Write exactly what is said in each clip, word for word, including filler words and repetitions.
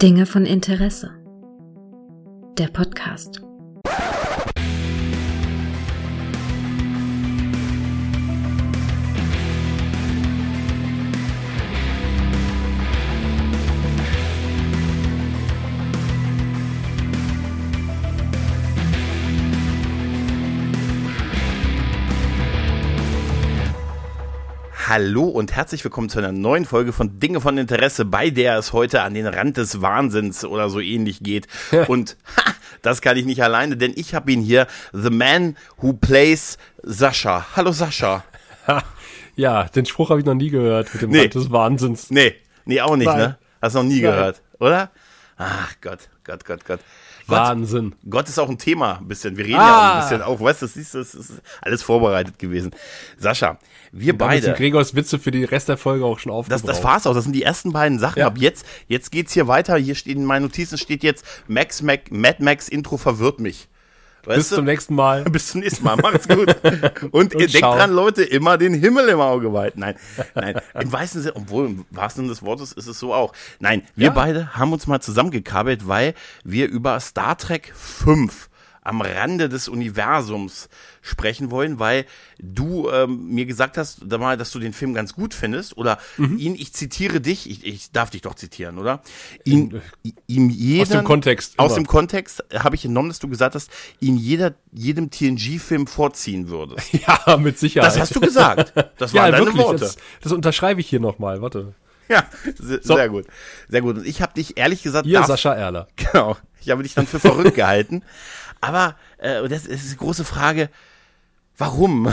Dinge von Interesse. Der Podcast. Hallo und herzlich willkommen zu einer neuen Folge von Dinge von Interesse, bei der es heute an den Rand des Wahnsinns oder so ähnlich geht. Und ha, das kann ich nicht alleine, denn ich habe ihn hier, the man who plays Sascha. Hallo Sascha. Ja, den Spruch habe ich noch nie gehört mit dem Nee. Rand des Wahnsinns. Nee, nee, auch nicht, Nein. ne? Hast du noch nie Nein. gehört, oder? Ach Gott, Gott, Gott, Gott. Gott, Wahnsinn. Gott ist auch ein Thema, ein bisschen. Wir reden Ah. ja auch ein bisschen auch, weißt du, das ist, das ist alles vorbereitet gewesen. Sascha, wir Und damit beide. sind Gregors Witze für den Rest der Folge auch schon Das, aufgebraucht. das war's auch. Das sind die ersten beiden Sachen. Ja. Ab jetzt, jetzt geht's hier weiter. Hier steht in meinen Notizen steht jetzt Max Mac, Mad Max Intro verwirrt mich. Weißt Bis du? zum nächsten Mal. Bis zum nächsten Mal. Macht's gut. Und, Und denkt ciao. dran, Leute, immer den Himmel im Auge behalten. Nein, nein. Im wahrsten Sinne, obwohl im wahrsten Sinne des Wortes ist es so auch. Nein, wir Ja. beide haben uns mal zusammengekabelt, weil wir über Star Trek fünf am Rande des Universums sprechen wollen, weil du ähm, mir gesagt hast, da mal, dass du den Film ganz gut findest oder Mhm. ihn, ich zitiere dich, ich, ich darf dich doch zitieren, oder? Ihn, ihm jeden, Aus dem Kontext. Aus immer. dem Kontext habe ich entnommen, dass du gesagt hast, ihn jeder, jedem T N G-Film vorziehen würdest. Ja, mit Sicherheit. Das hast du gesagt. Das ja, waren deine wirklich. Worte. Das, das unterschreibe ich hier nochmal. Warte. Ja, sehr, So. sehr gut. Sehr gut. Und ich habe dich ehrlich gesagt, Ihr, darf- Sascha Erler. genau, ich habe dich dann für verrückt gehalten. Aber äh, und das ist die große Frage, warum?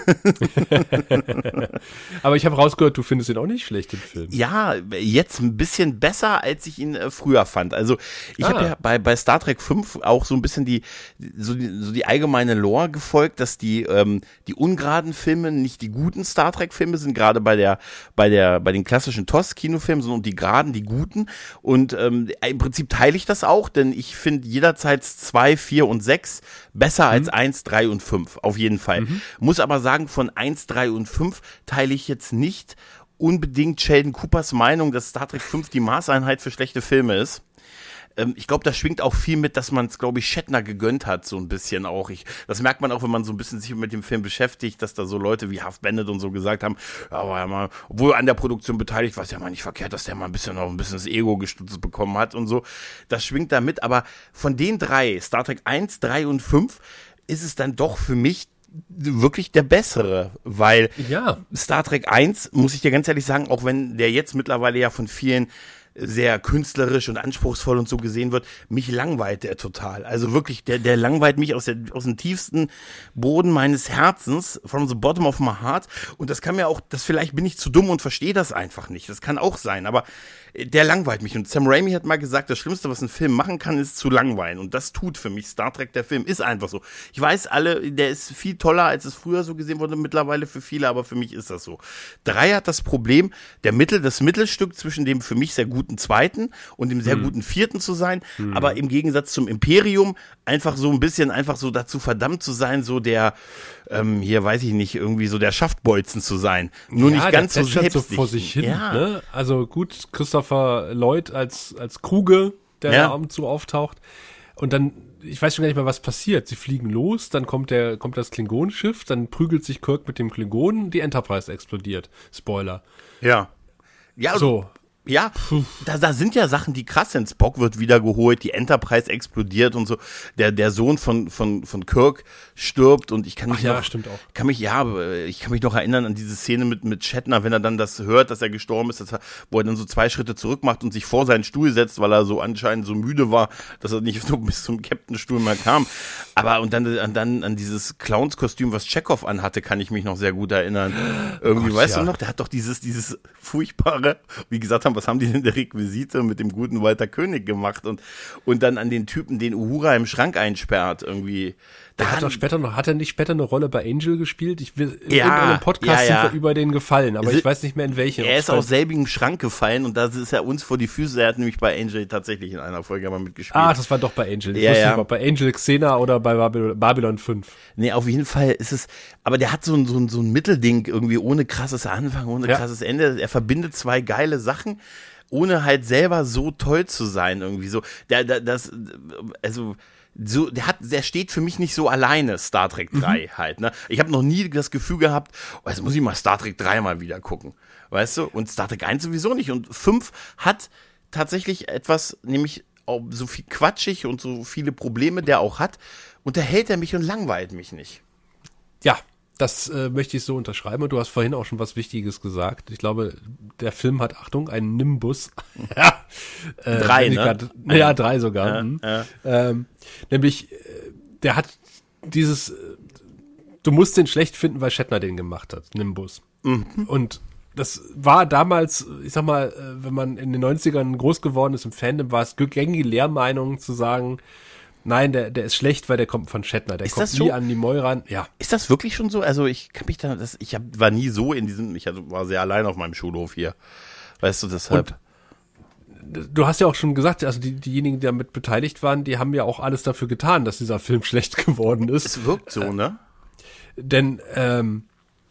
Aber ich habe rausgehört, du findest ihn auch nicht schlecht, den Film. Ja, jetzt ein bisschen besser, als ich ihn äh, früher fand. Also ich Ah. habe ja bei, bei Star Trek fünf auch so ein bisschen die so, die so die allgemeine Lore gefolgt, dass die ähm, die ungeraden Filme nicht die guten Star Trek Filme sind, gerade bei der bei der bei den klassischen T O S-Kinofilmen, sondern die geraden, die guten. Und ähm, im Prinzip teile ich das auch, denn ich finde jederzeit zwei, vier und sechs besser als eins, drei und fünf, auf jeden Fall. Muss aber sagen, von eins, drei und fünf teile ich jetzt nicht unbedingt Sheldon Coopers Meinung, dass Star Trek fünf die Maßeinheit für schlechte Filme ist. Ähm, ich glaube, da schwingt auch viel mit, dass man es, glaube ich, Shatner gegönnt hat, so ein bisschen auch. Ich, das merkt man auch, wenn man so ein bisschen sich mit dem Film beschäftigt, dass da so Leute wie Half Bennett und so gesagt haben, ja, war ja mal, obwohl an der Produktion beteiligt war, es ja mal nicht verkehrt, dass der mal ein bisschen noch ein bisschen das Ego gestützt bekommen hat und so. Das schwingt da mit, aber von den drei, Star Trek eins, drei und fünf, ist es dann doch für mich wirklich der bessere, weil Ja. Star Trek eins, muss ich dir ganz ehrlich sagen, auch wenn der jetzt mittlerweile ja von vielen sehr künstlerisch und anspruchsvoll und so gesehen wird, mich langweilt der total. Also wirklich, der, der langweilt mich aus, der, aus dem tiefsten Boden meines Herzens, from the bottom of my heart. Und das kann mir auch, das vielleicht bin ich zu dumm und verstehe das einfach nicht. Das kann auch sein, aber der langweilt mich. Und Sam Raimi hat mal gesagt, das Schlimmste, was ein Film machen kann, ist zu langweilen. Und das tut für mich Star Trek, der Film. Ist einfach so. Ich weiß alle, der ist viel toller, als es früher so gesehen wurde, mittlerweile für viele, aber für mich ist das so. Drei hat das Problem, der Mittel, das Mittelstück zwischen dem für mich sehr guten zweiten und dem sehr guten vierten zu sein, aber im Gegensatz zum Imperium einfach so ein bisschen einfach so dazu verdammt zu sein, so der, ähm, hier weiß ich nicht, irgendwie so der Schaftbolzen zu sein. Nur ja, nicht ganz der so plätschert selbstsicher. so vor sich hin. Ja. Ne? Also gut, Christopher Lloyd als, als Kruge, der Ja. da ab und zu auftaucht. Und dann, ich weiß schon gar nicht mehr, was passiert. Sie fliegen los, dann kommt der, kommt das Klingonenschiff, dann prügelt sich Kirk mit dem Klingonen, die Enterprise explodiert. Spoiler. Ja. Ja, So. Ja, da, da sind ja Sachen, die krass sind. Spock wird wiedergeholt, die Enterprise explodiert und so. Der, der Sohn von, von, von Kirk stirbt und ich kann mich Ach ja, noch, stimmt auch. kann mich, ja, ich kann mich noch erinnern an diese Szene mit, mit Shatner, wenn er dann das hört, dass er gestorben ist, dass er, wo er dann so zwei Schritte zurück macht und sich vor seinen Stuhl setzt, weil er so anscheinend so müde war, dass er nicht so bis zum Captain-Stuhl mehr kam. Aber und dann, an, dann an dieses Clownskostüm, was Chekhov anhatte, kann ich mich noch sehr gut erinnern. Irgendwie, Gott, weißt ja. du noch, der hat doch dieses, dieses furchtbare, wie gesagt haben, was haben die denn in der Requisite mit dem guten Walter König gemacht und, und dann an den Typen, den Uhura im Schrank einsperrt, irgendwie. Da Der hat doch später noch, hat er nicht später eine Rolle bei Angel gespielt? Ich will, in Ja, irgendeinem Podcast ja, ja. sind wir über den gefallen, aber Si- ich weiß nicht mehr in welchem. Er ist Ob es aus selbigen Schrank gefallen und da ist er uns vor die Füße. Er hat nämlich bei Angel tatsächlich in einer Folge mal mitgespielt. Ah, das war doch bei Angel. Ich Ja, wusste ja. nicht, ob bei Angel Xena oder bei Babylon, Babylon fünf. Nee, auf jeden Fall ist es, aber der hat so ein, so ein, so ein Mittelding irgendwie ohne krasses Anfang, ohne Ja. krasses Ende. Er verbindet zwei geile Sachen. ohne halt selber so toll zu sein irgendwie so. Der, der das, also so, der hat, der steht für mich nicht so alleine, Star Trek drei mhm. halt, ne? Ich habe noch nie das Gefühl gehabt, oh, jetzt muss ich mal Star Trek drei mal wieder gucken, weißt du? Und Star Trek eins sowieso nicht. Und fünf hat tatsächlich etwas, nämlich auch so viel quatschig und so viele Probleme, der auch hat, unterhält er mich und langweilt mich nicht. Ja, das äh, möchte ich so unterschreiben. Und du hast vorhin auch schon was Wichtiges gesagt. Ich glaube, der Film hat, Achtung, einen Nimbus. ja, äh, drei, ne? Grad, ja, drei sogar. Ja, mhm. ja. Ähm, nämlich, äh, der hat dieses, äh, du musst den schlecht finden, weil Shatner den gemacht hat, Nimbus. Mhm. Und das war damals, ich sag mal, äh, wenn man in den neunzigern groß geworden ist im Fandom, war es gängige Lehrmeinung zu sagen, nein, der, der ist schlecht, weil der kommt von Shatner. Der ist kommt das nie so? an Nimoy ran. Ja. Ist das wirklich schon so? Also ich kann mich da, das, ich hab, war nie so in diesem, ich war sehr allein auf meinem Schulhof hier. Weißt du, deshalb. Und du hast ja auch schon gesagt, also die, diejenigen, die damit beteiligt waren, die haben ja auch alles dafür getan, dass dieser Film schlecht geworden ist. Es wirkt so, ne? Äh, denn, ähm,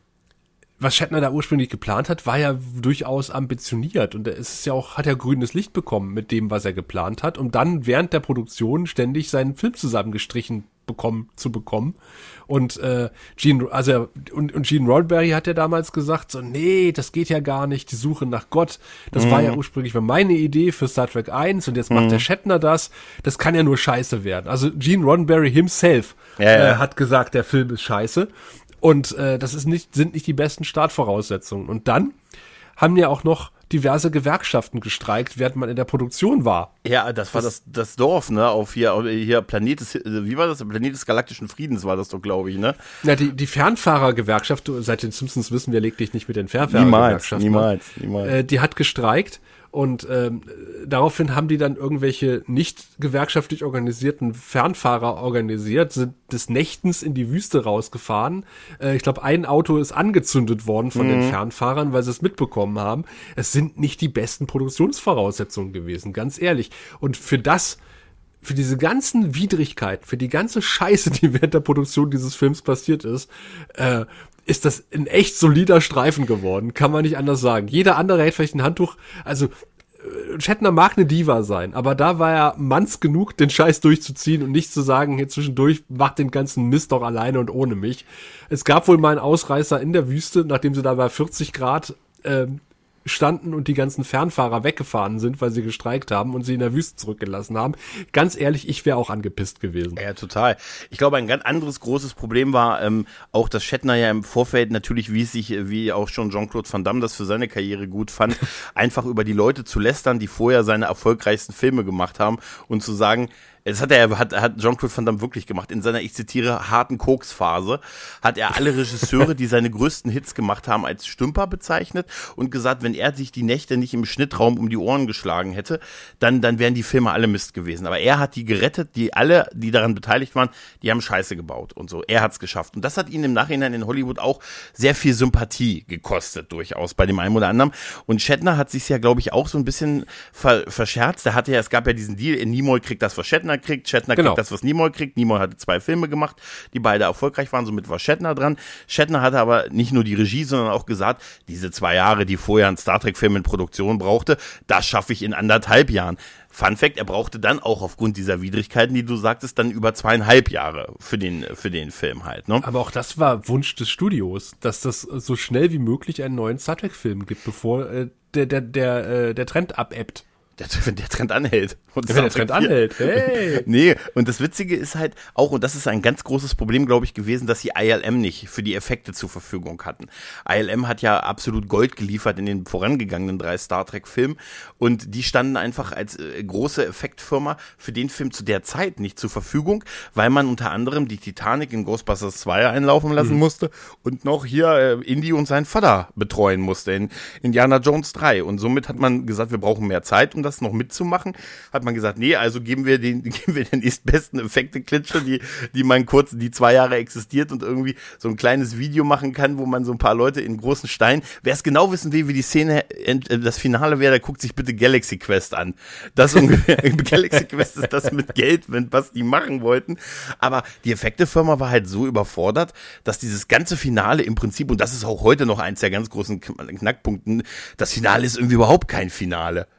was Shatner da ursprünglich geplant hat, war ja durchaus ambitioniert und er ist ja auch, hat ja grünes Licht bekommen mit dem, was er geplant hat, um dann während der Produktion ständig seinen Film zusammengestrichen bekommen, zu bekommen. Und äh, Gene, also und, und Gene Roddenberry hat ja damals gesagt, so, nee, das geht ja gar nicht, die Suche nach Gott, das mhm. war ja ursprünglich meine Idee für Star Trek eins und jetzt macht mhm. der Shatner das, das kann ja nur scheiße werden. Also Gene Roddenberry himself ja, ja. Äh, hat gesagt, der Film ist scheiße. Und äh, das ist nicht, sind nicht die besten Startvoraussetzungen. Und dann haben ja auch noch diverse Gewerkschaften gestreikt, während man in der Produktion war. Ja, das war das, das Dorf, ne, auf hier, hier Planet des, wie war das? Planet des galaktischen Friedens war das doch, glaube ich, ne? Ja, die, die Fernfahrergewerkschaft, seit den Simpsons wissen wir, leg dich nicht mit den Fernfahrergewerkschaften. Niemals, niemals, niemals. Äh, die hat gestreikt. Und ähm, daraufhin haben die dann irgendwelche nicht gewerkschaftlich organisierten Fernfahrer organisiert, sind des Nächtens in die Wüste rausgefahren. Äh, ich glaube, ein Auto ist angezündet worden von mhm. den Fernfahrern, weil sie es mitbekommen haben. Es sind nicht die besten Produktionsvoraussetzungen gewesen, ganz ehrlich. Und für das, für diese ganzen Widrigkeiten, für die ganze Scheiße, die während der Produktion dieses Films passiert ist, äh, ist das ein echt solider Streifen geworden. Kann man nicht anders sagen. Jeder andere hätte vielleicht ein Handtuch, also äh, Shatner mag eine Diva sein, aber da war er manns genug, den Scheiß durchzuziehen und nicht zu sagen, hier zwischendurch, macht den ganzen Mist doch alleine und ohne mich. Es gab wohl mal einen Ausreißer in der Wüste, nachdem sie da bei vierzig Grad äh, standen und die ganzen Fernfahrer weggefahren sind, weil sie gestreikt haben und sie in der Wüste zurückgelassen haben. Ganz ehrlich, ich wäre auch angepisst gewesen. Ja, total. Ich glaube, ein ganz anderes großes Problem war ähm, auch, dass Shatner ja im Vorfeld natürlich, wie es sich, wie auch schon Jean-Claude Van Damme das für seine Karriere gut fand, einfach über die Leute zu lästern, die vorher seine erfolgreichsten Filme gemacht haben und zu sagen, das hat er, hat, hat Jean-Claude Van Damme wirklich gemacht. In seiner, ich zitiere, harten Koksphase hat er alle Regisseure, die seine größten Hits gemacht haben, als Stümper bezeichnet und gesagt, wenn er sich die Nächte nicht im Schnittraum um die Ohren geschlagen hätte, dann, dann wären die Filme alle Mist gewesen. Aber er hat die gerettet, die alle, die daran beteiligt waren, die haben Scheiße gebaut und so. Er hat's geschafft. Und das hat ihn im Nachhinein in Hollywood auch sehr viel Sympathie gekostet, durchaus, bei dem einen oder anderen. Und Shatner hat sich's ja, glaube ich, auch so ein bisschen ver- verscherzt. Er hatte ja, es gab ja diesen Deal, Nimoy kriegt das, was Shatner kriegt, Shatner genau. kriegt das, was Nimoy kriegt. Nimoy hatte zwei Filme gemacht, die beide erfolgreich waren, somit war Shatner dran. Shatner hatte aber nicht nur die Regie, sondern auch gesagt, diese zwei Jahre, die vorher ein Star Trek-Film in Produktion brauchte, das schaffe ich in anderthalb Jahren. Fun Fact, er brauchte dann auch aufgrund dieser Widrigkeiten, die du sagtest, dann über zweieinhalb Jahre für den, für den Film halt, ne? Aber auch das war Wunsch des Studios, dass das so schnell wie möglich einen neuen Star Trek-Film gibt, bevor äh, der, der, der, äh, der Trend abebbt. Der, wenn der Trend anhält. Und wenn der Trend anhält, hey. Nee, und das Witzige ist halt auch, und das ist ein ganz großes Problem, glaube ich, gewesen, dass die I L M nicht für die Effekte zur Verfügung hatten. I L M hat ja absolut Gold geliefert in den vorangegangenen drei Star Trek-Filmen und die standen einfach als äh, große Effektfirma für den Film zu der Zeit nicht zur Verfügung, weil man unter anderem die Titanic in Ghostbusters zwei einlaufen lassen mhm. musste und noch hier äh, Indy und seinen Vater betreuen musste in Indiana Jones drei. Und somit hat man gesagt, wir brauchen mehr Zeit, um das noch mitzumachen, hat man gesagt, nee, also geben wir den, geben wir den nächstbesten Effekte-Klitsche, die, die man kurz, die zwei Jahre existiert und irgendwie so ein kleines Video machen kann, wo man so ein paar Leute in großen Steinen, wer es genau wissen will, wie die Szene, das Finale wäre, der guckt sich bitte Galaxy Quest an. Das ungefähr, Galaxy Quest ist das mit Geld, wenn, was die machen wollten. Aber die Effektefirma war halt so überfordert, dass dieses ganze Finale im Prinzip, und das ist auch heute noch eins der ganz großen Knackpunkten, das Finale ist irgendwie überhaupt kein Finale.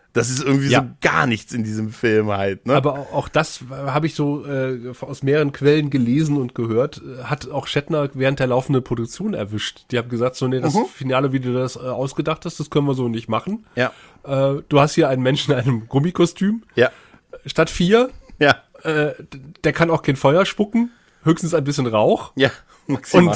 Das ist irgendwie Ja. so gar nichts in diesem Film halt. Ne? Aber auch, auch das habe ich so äh, aus mehreren Quellen gelesen und gehört, äh, hat auch Shatner während der laufenden Produktion erwischt. Die haben gesagt, so, nee, das Mhm. Finale, wie du das äh, ausgedacht hast, das können wir so nicht machen. Ja. Äh, du hast hier einen Menschen in einem Gummikostüm Ja. statt vier. Ja. Äh, d- der kann auch kein Feuer spucken, höchstens ein bisschen Rauch. Ja. Maximal.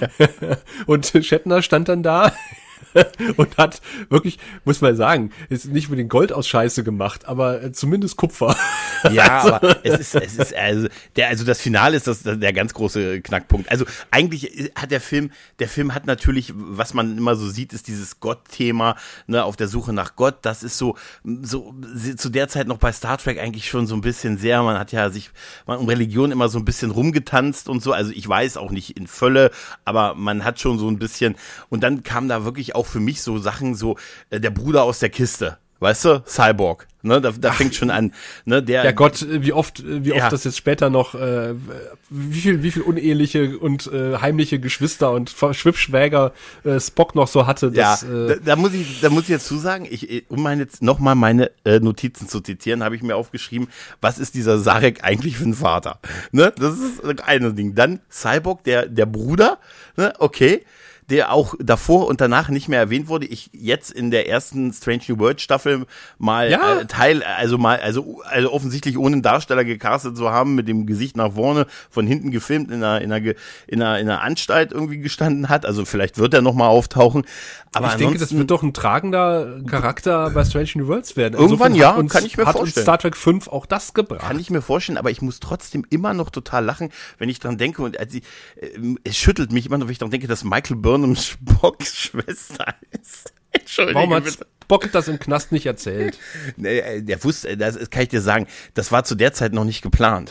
Und, und Shatner stand dann da und hat wirklich, muss man sagen, ist nicht mit den Gold aus Scheiße gemacht, aber äh, zumindest Kupfer. Ja, aber es ist, es ist, also, der, also das Finale ist das, der ganz große Knackpunkt. Also eigentlich hat der Film, der Film hat natürlich, was man immer so sieht, ist dieses Gott-Thema, ne, auf der Suche nach Gott. Das ist so, so, zu der Zeit noch bei Star Trek eigentlich schon so ein bisschen sehr, man hat ja sich, man um Religion immer so ein bisschen rumgetanzt und so. Also ich weiß auch nicht in Fülle, aber man hat schon so ein bisschen, und dann kam da wirklich auch für mich so Sachen, so, äh, der Bruder aus der Kiste. Weißt du, Cyborg, ne, da, da fängt schon an, ne, der. Ja Gott, wie oft, wie oft Ja. das jetzt später noch, äh, wie viel, wie viel uneheliche und äh, heimliche Geschwister und Schwippschwäger äh, Spock noch so hatte. Ja, Das, äh, da, da muss ich, da muss ich jetzt zu sagen, ich, um meine jetzt nochmal meine äh, Notizen zu zitieren, habe ich mir aufgeschrieben, was ist dieser Sarek eigentlich für ein Vater? Ne, das ist das eine Ding. Dann Cyborg, der, der Bruder, ne, okay. Der auch davor und danach nicht mehr erwähnt wurde. Ich jetzt in der ersten Strange New World Staffel mal Ja. äh, Teil, also mal, also, also offensichtlich ohne einen Darsteller gecastet zu haben, mit dem Gesicht nach vorne, von hinten gefilmt, in einer, in einer, in einer, in einer Anstalt irgendwie gestanden hat. Also vielleicht wird er nochmal auftauchen. Aber ich denke, das wird doch ein tragender Charakter bei Strange New Worlds werden. Irgendwann, Insofern ja, hat uns, kann ich mir hat vorstellen. uns Star Trek fünf auch das gebracht. Kann ich mir vorstellen, aber ich muss trotzdem immer noch total lachen, wenn ich dran denke, und als ich, äh, es schüttelt mich immer noch, wenn ich dran denke, dass Michael Burnham Spocks Schwester ist. Entschuldige Warum hat bitte. Spock das im Knast nicht erzählt? Nee, äh, der wusste, das kann ich dir sagen, das war zu der Zeit noch nicht geplant.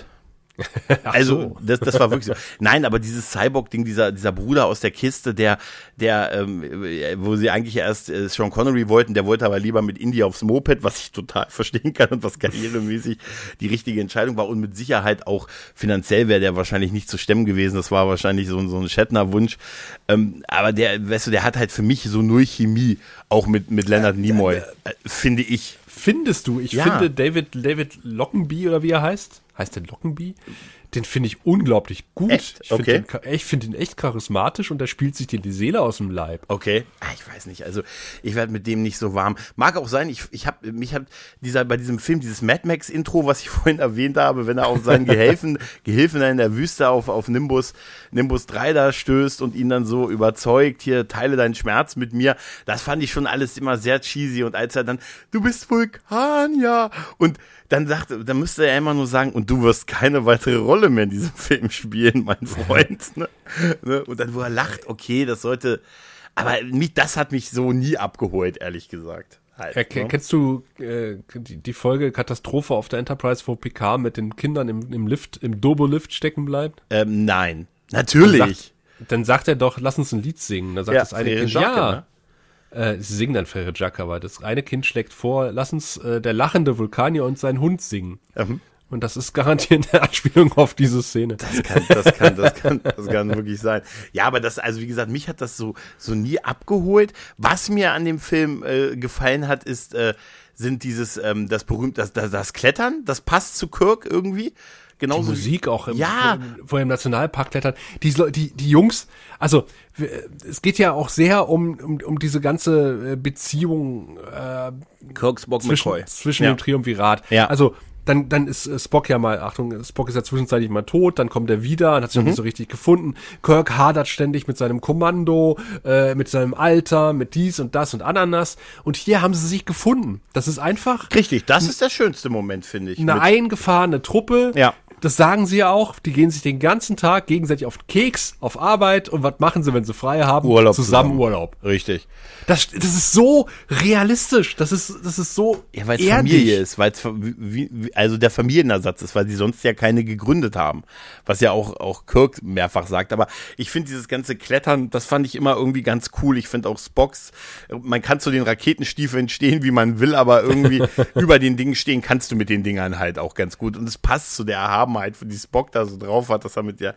Also, so. das, das war wirklich so. Nein, aber dieses Cyborg-Ding, dieser, dieser Bruder aus der Kiste, der, der, ähm, wo sie eigentlich erst äh, Sean Connery wollten, der wollte aber lieber mit Indy aufs Moped, was ich total verstehen kann und was karrieremäßig die richtige Entscheidung war und mit Sicherheit auch finanziell wäre der wahrscheinlich nicht zu stemmen gewesen. Das war wahrscheinlich so, so ein Shatner-Wunsch. Ähm, aber der, weißt du, der hat halt für mich so null Chemie, auch mit, mit Leonard Nimoy, äh, finde ich. Findest du? Ich Ja. finde David, David Lockenby oder wie er heißt, heißt der Lockenby? Den finde ich unglaublich gut. Echt? Ich finde Okay. den, ich finde ihn echt charismatisch und der spielt sich dir die Seele aus dem Leib. Okay, ah, ich weiß nicht, also ich werde mit dem nicht so warm. Mag auch sein, ich, ich habe mich hat dieser bei diesem Film dieses Mad Max Intro, was ich vorhin erwähnt habe, wenn er auf seinen Gehilfen Gehilfen in der Wüste auf auf Nimbus Nimbus drei da stößt und ihn dann so überzeugt, hier teile deinen Schmerz mit mir. Das fand ich schon alles immer sehr cheesy und als er dann du bist Vulkanier und dann sagte, dann müsste er immer nur sagen, und du wirst keine weitere Rolle mehr in diesem Film spielen, mein Freund. Ne? Ne? Und dann, wo er lacht, okay, das sollte, aber mich, das hat mich so nie abgeholt, ehrlich gesagt. Halt, Ja, ke- ne? Kennst du äh, die, die Folge Katastrophe auf der Enterprise, wo Picard mit den Kindern im, im Lift, im Turbo-Lift stecken bleibt? Ähm, nein, natürlich. Dann sagt, dann sagt er doch, lass uns ein Lied singen. Dann sagt Ja, das eine Frere Kind, Jacques, ja. ne? Äh, sie singen dann Frere Jacques, aber das eine Kind schlägt vor, lass uns äh, der lachende Vulkanier und sein Hund singen. Mhm. Und das ist garantiert eine Anspielung auf diese Szene. Das kann, das kann, das kann, das kann wirklich sein. Ja, aber das, also wie gesagt, mich hat das so, so nie abgeholt. Was mir an dem Film äh, gefallen hat, ist, äh, sind dieses, ähm, das berühmte, das, das, das Klettern, das passt zu Kirk irgendwie. Die Genauso Musik auch im, Ja. wo er im Nationalpark klettert. Die, die, die Jungs, also w- es geht ja auch sehr um, um, um diese ganze äh, Beziehung äh, wie Kirk, Spock, zwischen, McCoy. zwischen Ja. dem Triumvirat. Ja. Also dann, dann ist äh, Spock ja mal, Achtung, Spock ist ja zwischenzeitlich mal tot, dann kommt er wieder und hat sich noch nicht so richtig gefunden. Kirk hadert ständig mit seinem Kommando, äh, mit seinem Alter, mit dies und das und Ananas. Und hier haben sie sich gefunden. Das ist einfach Richtig, das ist der schönste Moment, finde ich. eine Mit- eingefahrene Truppe. Ja. Das sagen sie ja auch. Die gehen sich den ganzen Tag gegenseitig auf den Keks, auf Arbeit. Und was machen sie, wenn sie frei haben? Urlaub zusammen, zusammen. Urlaub. Richtig. Das, das ist so realistisch. Das ist, das ist so Ja, weil es erdig. Familie ist, weil es wie, wie, also der Familienersatz ist, weil sie sonst ja keine gegründet haben, was ja auch auch Kirk mehrfach sagt. Aber ich finde dieses ganze Klettern, das fand ich immer irgendwie ganz cool. Ich finde auch Spocks, man kann zu den Raketenstiefeln stehen, wie man will, aber irgendwie über den Dingen stehen kannst du mit den Dingern halt auch ganz gut. Und es passt zu der Erhabenheit, die Spock da so drauf hat, dass er mit der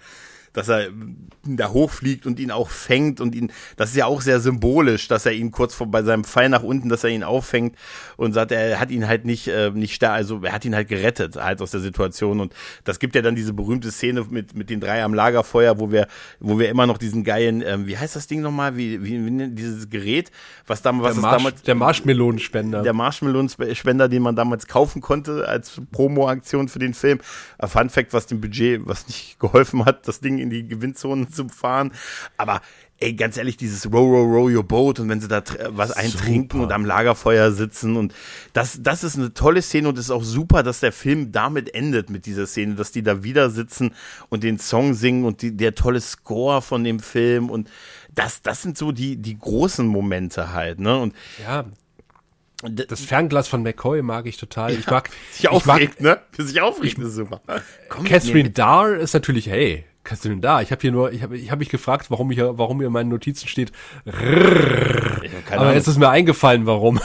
dass er da hochfliegt und ihn auch fängt und ihn, das ist ja auch sehr symbolisch, dass er ihn kurz vor bei seinem Fall nach unten, dass er ihn auffängt und sagt, er hat ihn halt nicht, äh, nicht stark, also er hat ihn halt gerettet halt aus der Situation und das gibt ja dann diese berühmte Szene mit mit den drei am Lagerfeuer, wo wir wo wir immer noch diesen geilen, ähm, wie heißt das Ding nochmal, wie, wie, wie dieses Gerät, was damals, was der es Marsch, damals, der Marshmelonenspender. Der Marshmelonenspender, den man damals kaufen konnte als Promo-Aktion für den Film. Ein Fun Fact, was dem Budget, was nicht geholfen hat, das Ding in die Gewinnzonen zu fahren. Aber ey, ganz ehrlich, dieses Row, Row, Row Your Boat und wenn sie da tr- was eintrinken Super. und am Lagerfeuer sitzen und das, das ist eine tolle Szene und es ist auch super, dass der Film damit endet mit dieser Szene, dass die da wieder sitzen und den Song singen und die, der tolle Score von dem Film und das, das sind so die, die großen Momente halt, ne? Und ja. Das Fernglas von McCoy mag ich total. Ich mag, sich aufregt, ich mag, ne? Für sich aufregt, ist super. Komm, Catherine Darr ist natürlich, hey, Catherine Darr. Ich habe hier nur, ich habe, ich habe mich gefragt, warum ich, warum hier in meinen Notizen steht. Rrrr. Aber jetzt ist mir eingefallen, warum.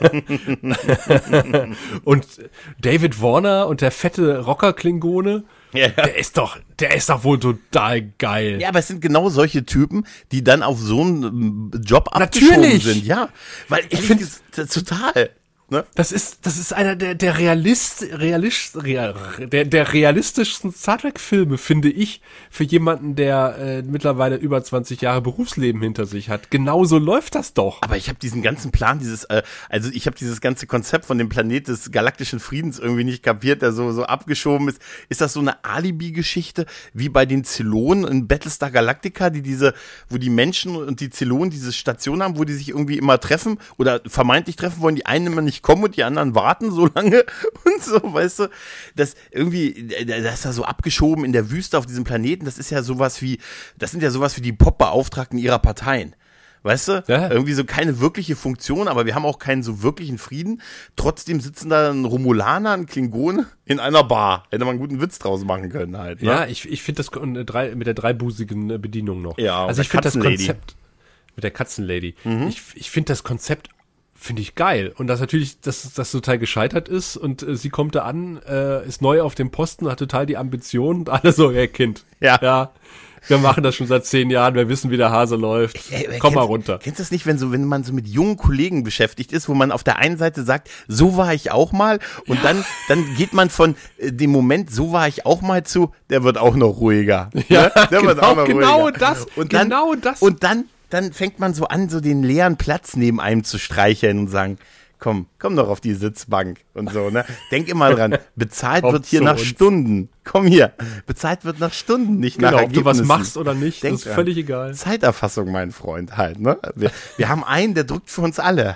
Und David Warner und der fette Rocker-Klingone. Ja. Der ist doch, der ist doch wohl total geil. Ja, aber es sind genau solche Typen, die dann auf so einen Job abgeschoben Natürlich. sind. Ja, weil ich finde es total. Ne? Das ist, das ist einer der, der Realist, Realist, Real, der, der realistischsten Star Trek-Filme, finde ich, für jemanden, der äh, mittlerweile über zwanzig Jahre Berufsleben hinter sich hat. Genauso läuft das doch. Aber ich habe diesen ganzen Plan, dieses, äh, also ich habe dieses ganze Konzept von dem Planet des galaktischen Friedens irgendwie nicht kapiert, der so, so abgeschoben ist. Ist das so eine Alibi-Geschichte, wie bei den Zylonen in Battlestar Galactica, die diese, wo die Menschen und die Zylonen diese Station haben, wo die sich irgendwie immer treffen oder vermeintlich treffen wollen, die einen immer nicht kommen und die anderen warten so lange und so, weißt du, das irgendwie, das ist da so abgeschoben in der Wüste auf diesem Planeten, das ist ja sowas wie, das sind ja sowas wie die Pop-Beauftragten ihrer Parteien. Weißt du? Ja. Irgendwie so keine wirkliche Funktion, aber wir haben auch keinen so wirklichen Frieden. Trotzdem sitzen da ein Romulaner, ein Klingone in einer Bar. Hätte man einen guten Witz draus machen können halt. Ne? Ja, ich, ich finde das drei, mit der dreibusigen Bedienung noch. Ja, also ich finde das Konzept mit der Katzenlady. Mhm. Ich, ich finde das Konzept finde ich geil. Und das natürlich, dass das total gescheitert ist und äh, sie kommt da an, äh, ist neu auf dem Posten, hat total die Ambition und alle so, hey Kind, ja, ja, wir machen das schon seit zehn Jahren, wir wissen, wie der Hase läuft. Ey, ey, Komm kennst, mal runter. Kennst du das nicht, wenn so, wenn man so mit jungen Kollegen beschäftigt ist, wo man auf der einen Seite sagt, so war ich auch mal und ja. dann, dann geht man von äh, dem Moment, so war ich auch mal zu, der wird auch noch ruhiger. Ja, ne? Der genau, wird auch noch genau ruhiger. das, und dann, genau das. Und dann, dann fängt man so an, so den leeren Platz neben einem zu streicheln und sagen, komm, komm doch auf die Sitzbank und so, ne? Denk immer dran, bezahlt wird hier nach uns. Stunden. Komm hier, bezahlt wird nach Stunden, nicht genau, nach Ergebnissen. Ob du was machst oder nicht, Denk ist dran. Völlig egal. Zeiterfassung, mein Freund, halt, ne? Wir, wir haben einen, der drückt für uns alle.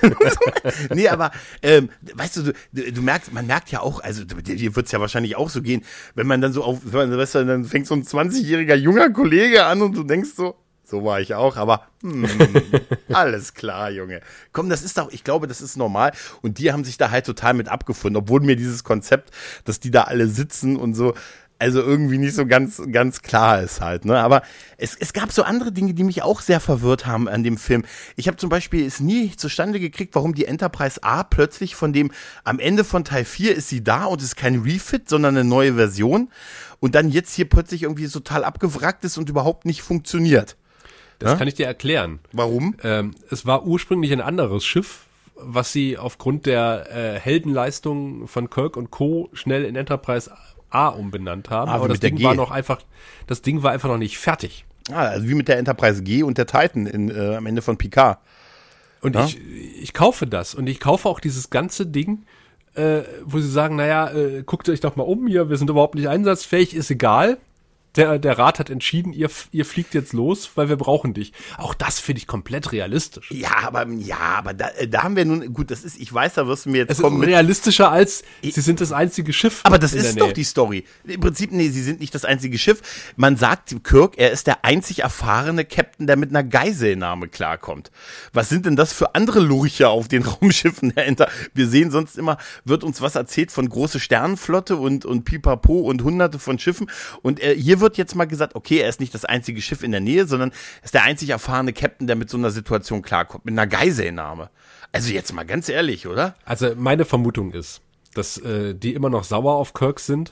Nee, aber, ähm, weißt du, du, du merkst, man merkt ja auch, also dir wird's ja wahrscheinlich auch so gehen, wenn man dann so auf, weißt du, dann fängt so ein zwanzigjähriger junger Kollege an und du denkst so, so war ich auch, aber hm, alles klar, Junge. Komm, das ist doch, ich glaube, das ist normal. Und die haben sich da halt total mit abgefunden, obwohl mir dieses Konzept, dass die da alle sitzen und so, also irgendwie nicht so ganz, ganz klar ist halt, ne? Aber es, es gab so andere Dinge, die mich auch sehr verwirrt haben an dem Film. Ich habe zum Beispiel es nie zustande gekriegt, warum die Enterprise A plötzlich von dem, am Ende von Teil vier ist sie da und ist kein Refit, sondern eine neue Version und dann jetzt hier plötzlich irgendwie total abgewrackt ist und überhaupt nicht funktioniert. Das ja? kann ich dir erklären. Warum? Ähm, es war ursprünglich ein anderes Schiff, was sie aufgrund der äh, Heldenleistung von Kirk und Co. schnell in Enterprise A umbenannt haben. Ah, aber das Ding war noch einfach, das Ding war einfach noch nicht fertig. Ah, also wie mit der Enterprise G und der Titan in, äh, am Ende von Picard. Und ja? ich, ich kaufe das und ich kaufe auch dieses ganze Ding, äh, wo sie sagen, naja, äh, guckt euch doch mal um hier, wir sind überhaupt nicht einsatzfähig, ist egal. Der, der Rat hat entschieden, ihr, ihr fliegt jetzt los, weil wir brauchen dich. Auch das finde ich komplett realistisch. Ja, aber, ja, aber da, da haben wir nun, gut, das ist, ich weiß, da wirst du mir jetzt es kommen. Es ist realistischer als, ich, sie sind das einzige Schiff. Aber das ist doch die Story. Im Prinzip, nee, sie sind nicht das einzige Schiff. Man sagt Kirk, er ist der einzig erfahrene Captain, der mit einer Geiselnahme klarkommt. Was sind denn das für andere Lurcher auf den Raumschiffen dahinter? Wir sehen sonst immer, wird uns was erzählt von große Sternenflotte und, und Pipapo und hunderte von Schiffen. Und er, hier wird wird jetzt mal gesagt, okay, er ist nicht das einzige Schiff in der Nähe, sondern er ist der einzig erfahrene Captain, der mit so einer Situation klarkommt, mit einer Geiselnahme. Also jetzt mal ganz ehrlich, oder? Also meine Vermutung ist, dass äh, die immer noch sauer auf Kirk sind.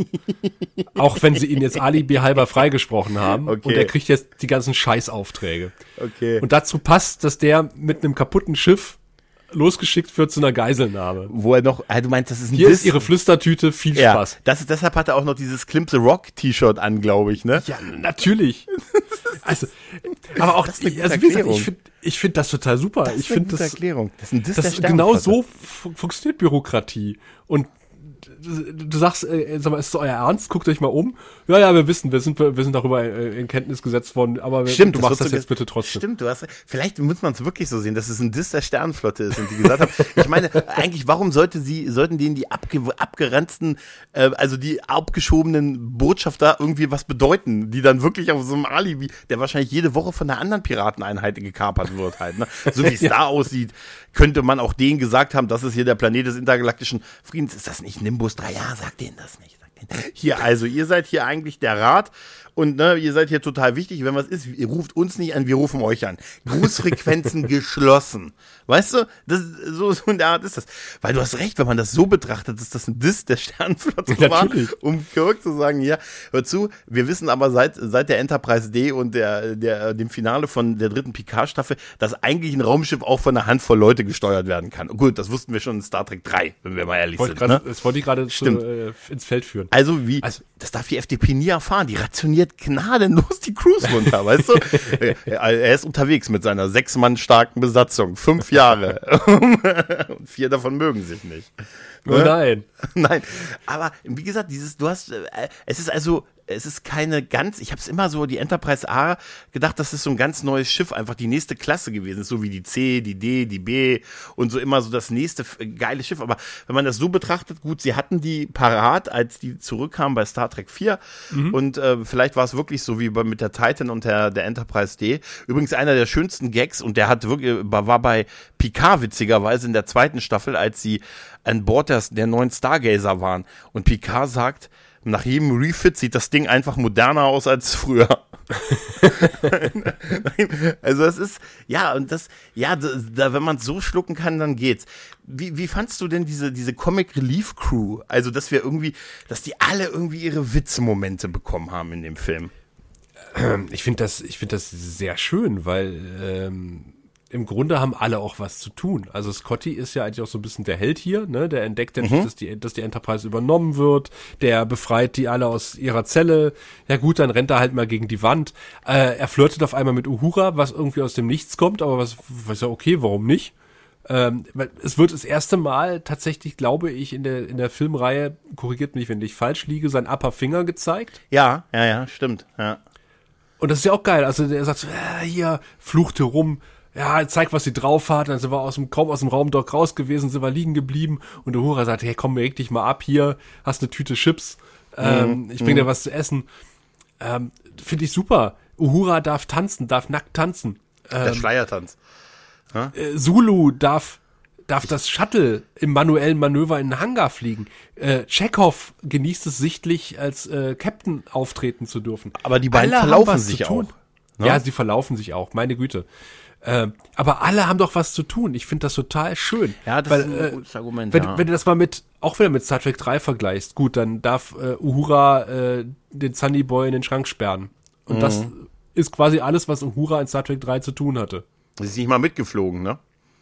Auch wenn sie ihn jetzt Alibi halber freigesprochen haben. Okay. Und er kriegt jetzt die ganzen Scheißaufträge. Okay. Und dazu passt, dass der mit einem kaputten Schiff losgeschickt wird zu einer Geiselnahme. Wo er noch, ah, du meinst, das ist ein Hier Diss? ist ihre Flüstertüte, viel Ja, Spaß. das, deshalb hat er auch noch dieses Klimp the Rock T-Shirt an, glaube ich, ne? Ja, natürlich. Also, aber auch, Das ist eine gute also wie gesagt, Erklärung. ich finde ich find das total super. Das ist ich eine finde gute das, Erklärung. Das ist ein Diss das der genau Sternenflotte. so fu- funktioniert Bürokratie. Und du, du sagst, äh, sag mal, ist es euer Ernst? Guckt euch mal um. Ja, ja, wir wissen, wir sind, wir sind darüber äh, in Kenntnis gesetzt worden, aber wir, Stimmt, du machst wird das so jetzt ge- bitte trotzdem. Stimmt, du hast, vielleicht muss man es wirklich so sehen, dass es ein Diss der Sternenflotte ist und die gesagt haben, ich meine, eigentlich, warum sollte sie, sollten denen die abge, abgeranzten, äh, also die abgeschobenen Botschafter irgendwie was bedeuten, die dann wirklich auf so einem Alibi, der wahrscheinlich jede Woche von einer anderen Pirateneinheit gekapert wird halt, ne? So wie es Ja. da aussieht, könnte man auch denen gesagt haben, das ist hier der Planet des intergalaktischen Friedens. Ist das nicht Nimbus drei? Ja, sagt denen das nicht. Sagt denen. Hier, also, ihr seid hier eigentlich der Rat und ne, ihr seid hier total wichtig. Wenn was ist, ihr ruft uns nicht an, wir rufen euch an. Grußfrequenzen geschlossen. Weißt du, das, so, so in der Art ist das. Weil du hast recht, wenn man das so betrachtet, ist das ein Diss der Sternenflotte war, Natürlich. um Kirk zu sagen, ja, hör zu, wir wissen aber seit, seit der Enterprise D und der, der, dem Finale von der dritten Picard-Staffel, dass eigentlich ein Raumschiff auch von einer Handvoll Leute gesteuert werden kann. Gut, das wussten wir schon in Star Trek drei, wenn wir mal ehrlich Wollte sind. grad, Ne? Das wollte ich gerade zu, Stimmt. äh, ins Feld führen. Also wie, Also- das darf die F D P nie erfahren, die rationiert gnadenlos die Crews runter, weißt du? Er ist unterwegs mit seiner sechs Mann starken Besatzung, fünf Jahre. Und vier davon mögen sich nicht. Oh nein. Nein, aber wie gesagt, dieses, du hast, äh, es ist also, es ist keine ganz, ich habe es immer so, die Enterprise A gedacht, das ist so ein ganz neues Schiff, einfach die nächste Klasse gewesen ist, so wie die C, die D, die B und so immer so das nächste f- geile Schiff, aber wenn man das so betrachtet, gut, sie hatten die parat, als die zurückkamen bei Star Trek vier und äh, vielleicht war es wirklich so wie bei, mit der Titan und der, der Enterprise D. Übrigens einer der schönsten Gags und der hat wirklich, war bei Picard witzigerweise in der zweiten Staffel, als sie an Bord der, der neuen Stargazer waren und Picard sagt, nach jedem Refit sieht das Ding einfach moderner aus als früher. Also das ist, ja, und das, ja, da, da, wenn man es so schlucken kann, dann geht's. Wie, wie fandst du denn diese, diese Comic Relief Crew? Also, dass wir irgendwie, dass die alle irgendwie ihre Witzmomente bekommen haben in dem Film. Ich finde das, ich finde das sehr schön, weil ähm, im Grunde haben alle auch was zu tun. Also Scotty ist ja eigentlich auch so ein bisschen der Held hier, ne? Der entdeckt endlich, dass die, dass die Enterprise übernommen wird. Der befreit die alle aus ihrer Zelle. Ja gut, dann rennt er halt mal gegen die Wand. Äh, er flirtet auf einmal mit Uhura, was irgendwie aus dem Nichts kommt, aber was, was ja okay, warum nicht? Ähm, weil es wird das erste Mal tatsächlich, glaube ich, in der, in der Filmreihe, korrigiert mich, wenn ich falsch liege, sein Upper Finger gezeigt. Ja, ja, ja, stimmt, ja. Und das ist ja auch geil. Also der sagt so, äh, hier, fluchte rum. Ja, zeig, was sie drauf hat. Dann sind wir aus dem, kaum aus dem Raum dort raus gewesen, sind wir liegen geblieben. Und der Uhura sagt, hey, komm, reg dich mal ab hier. Hast eine Tüte Chips. Ähm, Mhm. ich bring dir was zu essen. Ähm, Finde ich super. Uhura darf tanzen, darf nackt tanzen. Der Ähm, Schleiertanz. äh, Zulu darf darf das Shuttle im manuellen Manöver in den Hangar fliegen. Äh, Chekhov genießt es sichtlich, als äh, Captain auftreten zu dürfen. Aber die beiden Alle haben verlaufen was sich zu tun. auch, ne? Ja, sie verlaufen sich auch, meine Güte. Ähm, aber alle haben doch was zu tun. Ich finde das total schön. Ja, das Weil, ist ein äh, gutes Argument, Wenn, ja. wenn du das mal mit, auch wieder mit Star Trek drei vergleichst, gut, dann darf äh, Uhura äh, den Sunny Boy in den Schrank sperren. Und Mhm. das ist quasi alles, was Uhura in Star Trek drei zu tun hatte. Sie ist nicht mal mitgeflogen, ne?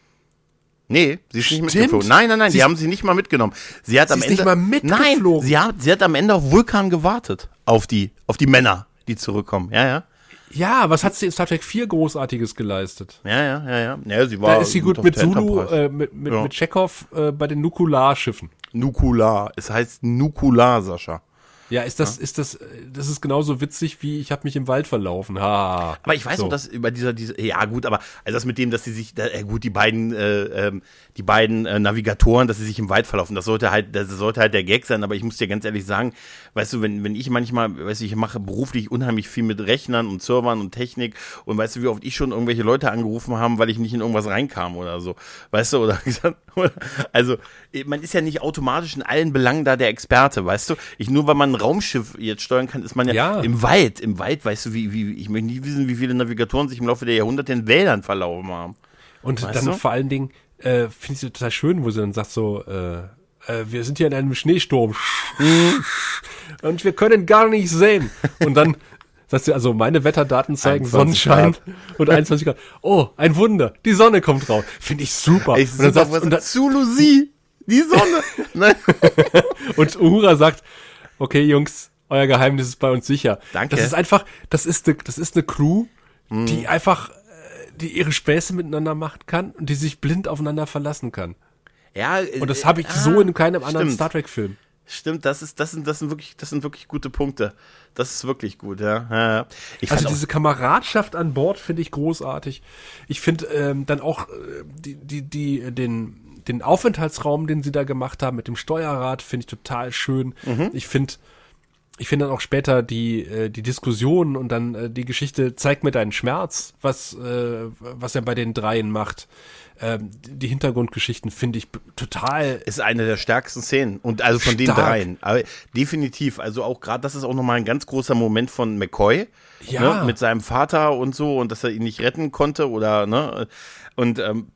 Nee, sie ist nicht Stimmt. mitgeflogen. Nein, nein, nein, Sie die ist- haben sie nicht mal mitgenommen. Sie hat Sie am ist Ende nicht mal mitgeflogen. Nein, sie hat, sie hat am Ende auf Vulkan gewartet, auf die, auf die Männer, die zurückkommen. Ja, ja, Ja, was hat sie in Star Trek vier Großartiges geleistet? ja, ja, ja, ja. ja sie war Da ist sie gut auf mit der Zulu, Enterprise. äh, mit, mit, Ja. mit Chekhov äh, bei den Nukularschiffen. Nukular. Es heißt Nukular, Sascha. Ja, ist das, ist das, äh, das ist genauso witzig wie ich habe mich im Wald verlaufen. Ha. Aber ich weiß So. noch, dass über dieser, diese, ja gut, aber also das mit dem, dass sie sich, da, äh, gut, die beiden, äh, ähm, die beiden äh, Navigatoren, dass sie sich im Wald verlaufen, das sollte halt, das sollte halt der Gag sein. Aber ich muss dir ganz ehrlich sagen, weißt du, wenn wenn ich manchmal, weißt du, ich mache beruflich unheimlich viel mit Rechnern und Servern und Technik und weißt du, wie oft ich schon irgendwelche Leute angerufen haben, weil ich nicht in irgendwas reinkam oder so, weißt du, oder gesagt, oder, also man ist ja nicht automatisch in allen Belangen da der Experte, weißt du. Ich nur, weil man ein Raumschiff jetzt steuern kann, ist man ja, Ja. im Wald, im Wald, weißt du, wie, wie, ich möchte nie wissen, wie viele Navigatoren sich im Laufe der Jahrhunderte in Wäldern verlaufen haben. Und Weißt dann du? vor allen Dingen, äh, finde ich es total schön, wo sie dann sagt so, äh, äh, wir sind hier in einem Schneesturm. Und wir können gar nicht sehen. Und dann sagst du, also meine Wetterdaten zeigen Sonnenschein Grad. Und einundzwanzig Grad. Oh, ein Wunder, die Sonne kommt raus. Finde ich super. Ich und dann sagt, und dann, Zulusi, die Sonne. Und Uhura sagt, okay, Jungs, euer Geheimnis ist bei uns sicher. Danke. Das ist einfach, das ist eine, das ist eine Crew, mm. die einfach, die ihre Späße miteinander machen kann und die sich blind aufeinander verlassen kann. Ja. Und das habe ich äh, so in keinem anderen stimmt. Star Trek Film. Stimmt, das ist, das sind, das sind wirklich, das sind wirklich gute Punkte. Das ist wirklich gut, ja. ja. Ich also diese Kameradschaft an Bord finde ich großartig. Ich finde ähm, dann auch äh, die, die, die, den, den Aufenthaltsraum, den sie da gemacht haben mit dem Steuerrad, finde ich total schön. Mhm. Ich finde, ich finde dann auch später die, äh, die Diskussion und dann äh, die Geschichte, zeig mir deinen Schmerz, was, äh, was er bei den Dreien macht. Ähm, die Hintergrundgeschichten finde ich b- total. Ist eine der stärksten Szenen. Und also von stark. Den dreien. Aber definitiv. Also auch gerade, das ist auch nochmal ein ganz großer Moment von McCoy. Ja. Ne, mit seinem Vater und so und dass er ihn nicht retten konnte oder, ne. Und, ähm,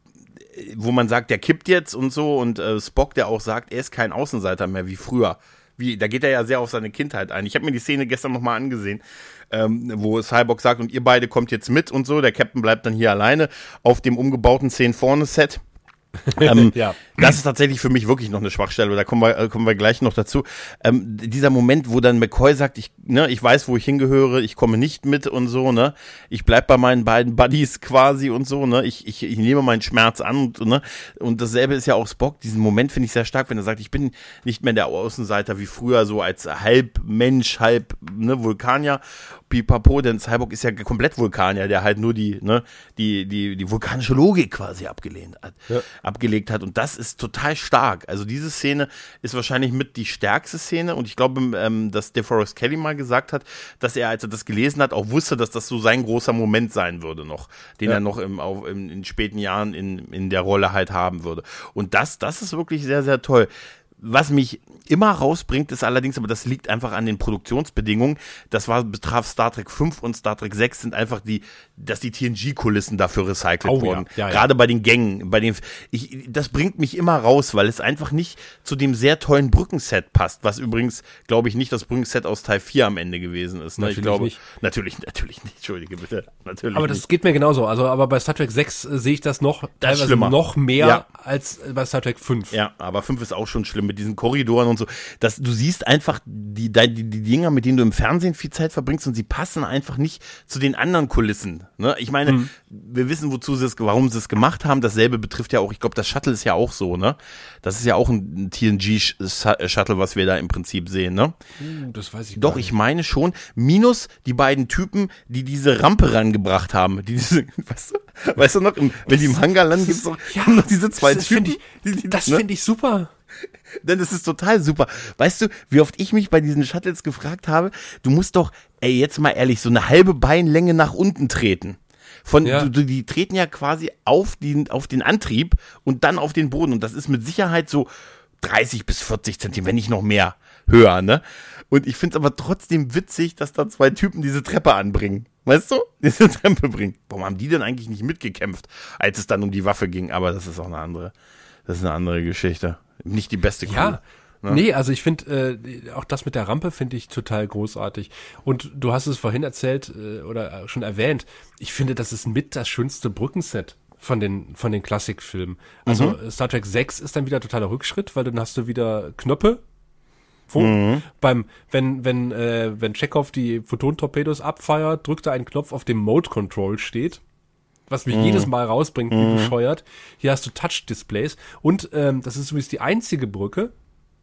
wo man sagt, der kippt jetzt und so und äh, Spock, der auch sagt, er ist kein Außenseiter mehr wie früher. Wie, da geht er ja sehr auf seine Kindheit ein. Ich habe mir die Szene gestern nochmal angesehen, ähm, wo Cyborg sagt, und ihr beide kommt jetzt mit und so, der Captain bleibt dann hier alleine auf dem umgebauten zehn vorne Set. ähm, ja. Das ist tatsächlich für mich wirklich noch eine Schwachstelle, da kommen wir, äh, kommen wir gleich noch dazu. Ähm, dieser Moment, wo dann McCoy sagt, ich, ne, ich weiß, wo ich hingehöre, ich komme nicht mit und so, ne, ich bleib bei meinen beiden Buddies quasi und so, ne, ich, ich, ich nehme meinen Schmerz an und, ne, und dasselbe ist ja auch Spock, diesen Moment finde ich sehr stark, wenn er sagt, ich bin nicht mehr der Außenseiter wie früher, so als halb Mensch, halb, ne, Vulkanier, pipapo, denn Cyborg ist ja komplett Vulkanier, der halt nur die, ne, die, die, die vulkanische Logik quasi abgelehnt hat. Ja. abgelegt hat und das ist total stark. Also diese Szene ist wahrscheinlich mit die stärkste Szene und ich glaube, ähm, dass DeForest Kelley mal gesagt hat, dass er, als er das gelesen hat, auch wusste, dass das so sein großer Moment sein würde noch, den ja. er noch im, auf, in, in späten Jahren in, in der Rolle halt haben würde. Und das, das ist wirklich sehr, sehr toll. Was mich immer rausbringt, ist allerdings, aber das liegt einfach an den Produktionsbedingungen, das war, betraf Star Trek fünf und Star Trek sechs sind einfach die, dass die T N G-Kulissen dafür recycelt oh, wurden. Ja, ja, Gerade ja. bei den Gängen, bei den, ich, das bringt mich immer raus, weil es einfach nicht zu dem sehr tollen Brückenset passt, was übrigens, glaube ich, nicht das Brückenset aus Teil vier am Ende gewesen ist. Ne? Natürlich ich glaube, nicht. Natürlich, natürlich nicht, entschuldige bitte. Natürlich aber das nicht. geht mir genauso. Also, aber bei Star Trek sechs äh, sehe ich das noch das teilweise noch mehr ja. als bei Star Trek fünf. Ja, aber fünf ist auch schon schlimm mit diesen Korridoren und so. Das, du siehst einfach die, die, die Dinger, mit denen du im Fernsehen viel Zeit verbringst und sie passen einfach nicht zu den anderen Kulissen. Ne? Ich meine, mhm. wir wissen, wozu sie es, warum sie es gemacht haben. Dasselbe betrifft ja auch, ich glaube, das Shuttle ist ja auch so, ne? Das ist ja auch ein, ein T N G-Shuttle, was wir da im Prinzip sehen, ne? Uh, das weiß ich Doch, gar nicht. ich meine schon, minus die beiden Typen, die diese Rampe rangebracht haben. Die diese, weißt du, weißt du noch, im, wenn die im Hangar landen, gibt es noch, ja, noch diese zwei das Typen. Find ich, die, die, das ne? finde ich super. Denn das ist total super. Weißt du, wie oft ich mich bei diesen Shuttles gefragt habe, du musst doch, ey, jetzt mal ehrlich, so eine halbe Beinlänge nach unten treten. Von, ja. du, die treten ja quasi auf den, auf den Antrieb und dann auf den Boden. Und das ist mit Sicherheit so dreißig bis vierzig Zentimeter, wenn nicht noch mehr, höher, ne? Und ich find's aber trotzdem witzig, dass da zwei Typen diese Treppe anbringen. Weißt du? Diese Treppe bringen. Warum haben die denn eigentlich nicht mitgekämpft, als es dann um die Waffe ging? Aber das ist auch eine andere, das ist eine andere Geschichte. Nicht die beste Crew. Ja, ne? Nee, also ich finde, äh, auch das mit der Rampe finde ich total großartig. Und du hast es vorhin erzählt äh, oder schon erwähnt, ich finde, das ist mit das schönste Brückenset von den von den Klassikfilmen. Also mhm. Star Trek sechs ist dann wieder totaler Rückschritt, weil dann hast du wieder Knöpfe. Wo, mhm. beim, wenn, wenn, äh, wenn Chekhov die Photon-Torpedos abfeuert, drückt er einen Knopf, auf dem Mode-Control steht. Was mich mm. jedes Mal rausbringt, wie mm. bescheuert. Hier hast du Touch-Displays. Und ähm, das ist übrigens die einzige Brücke,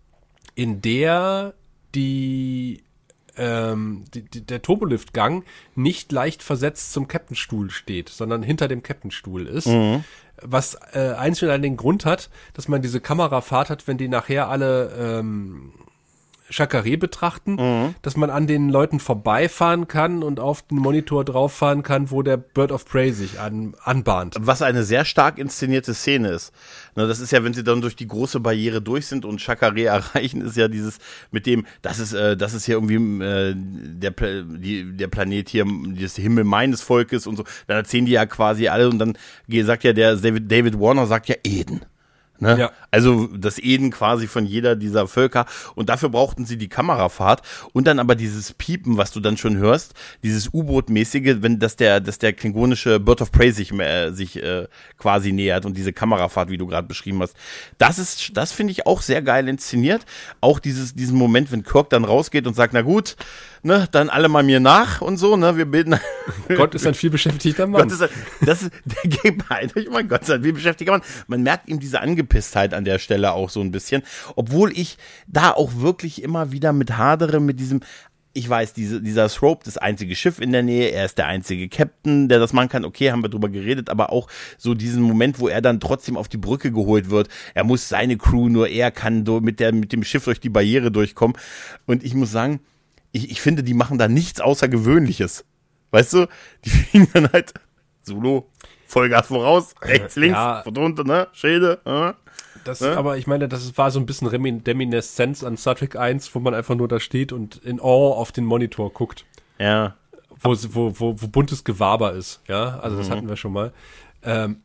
in der die, ähm, die, die der Turboliftgang nicht leicht versetzt zum Captainstuhl steht, sondern hinter dem Captainstuhl ist. Mm. Was äh, einzig und allein den Grund hat, dass man diese Kamerafahrt hat, wenn die nachher alle ähm, Chakaré betrachten, mhm. dass man an den Leuten vorbeifahren kann und auf den Monitor drauffahren kann, wo der Bird of Prey sich an, anbahnt. Was eine sehr stark inszenierte Szene ist. Ne, das ist ja, wenn sie dann durch die große Barriere durch sind und Chakaré erreichen, ist ja dieses mit dem, das ist, äh, das ist hier irgendwie äh, der, die, der Planet hier, das Himmel meines Volkes und so. Dann erzählen die ja quasi alle und dann sagt ja der David, David Warner sagt ja Eden. Ne? Ja. Also das Eden quasi von jeder dieser Völker und dafür brauchten sie die Kamerafahrt und dann aber dieses Piepen, was du dann schon hörst, dieses U-Boot-mäßige, wenn dass der dass der klingonische Bird of Prey sich äh, sich äh, quasi nähert und diese Kamerafahrt, wie du gerade beschrieben hast, das ist das finde ich auch sehr geil inszeniert. Auch dieses diesen Moment, wenn Kirk dann rausgeht und sagt, na gut, ne, dann alle mal mir nach und so, ne, wir bilden. Gott ist ein vielbeschäftigter Mann. Gott ist ein, das ist der Game halt, oh mein Gott, ist ein vielbeschäftigter Mann. Man merkt ihm diese Angepisstheit an der Stelle auch so ein bisschen, obwohl ich da auch wirklich immer wieder mit hadere mit diesem. Ich weiß, diese, dieser Thrope, das einzige Schiff in der Nähe, er ist der einzige Captain, der das machen kann. Okay, haben wir drüber geredet, aber auch so diesen Moment, wo er dann trotzdem auf die Brücke geholt wird. Er muss seine Crew, nur er kann so mit der, mit dem Schiff durch die Barriere durchkommen. Und ich muss sagen, ich, ich finde, die machen da nichts Außergewöhnliches. Weißt du? Die fliegen dann halt Solo, Vollgas voraus, rechts, links, Ja. von unten, ne? Schäde, äh. Das, Ne? aber ich meine, das war so ein bisschen Remin- Reminiszenz an Star Trek eins, wo man einfach nur da steht und in Awe auf den Monitor guckt, Ja. wo, wo, wo, wo buntes Gewaber ist. Ja, also das Mhm. hatten wir schon mal. Ähm,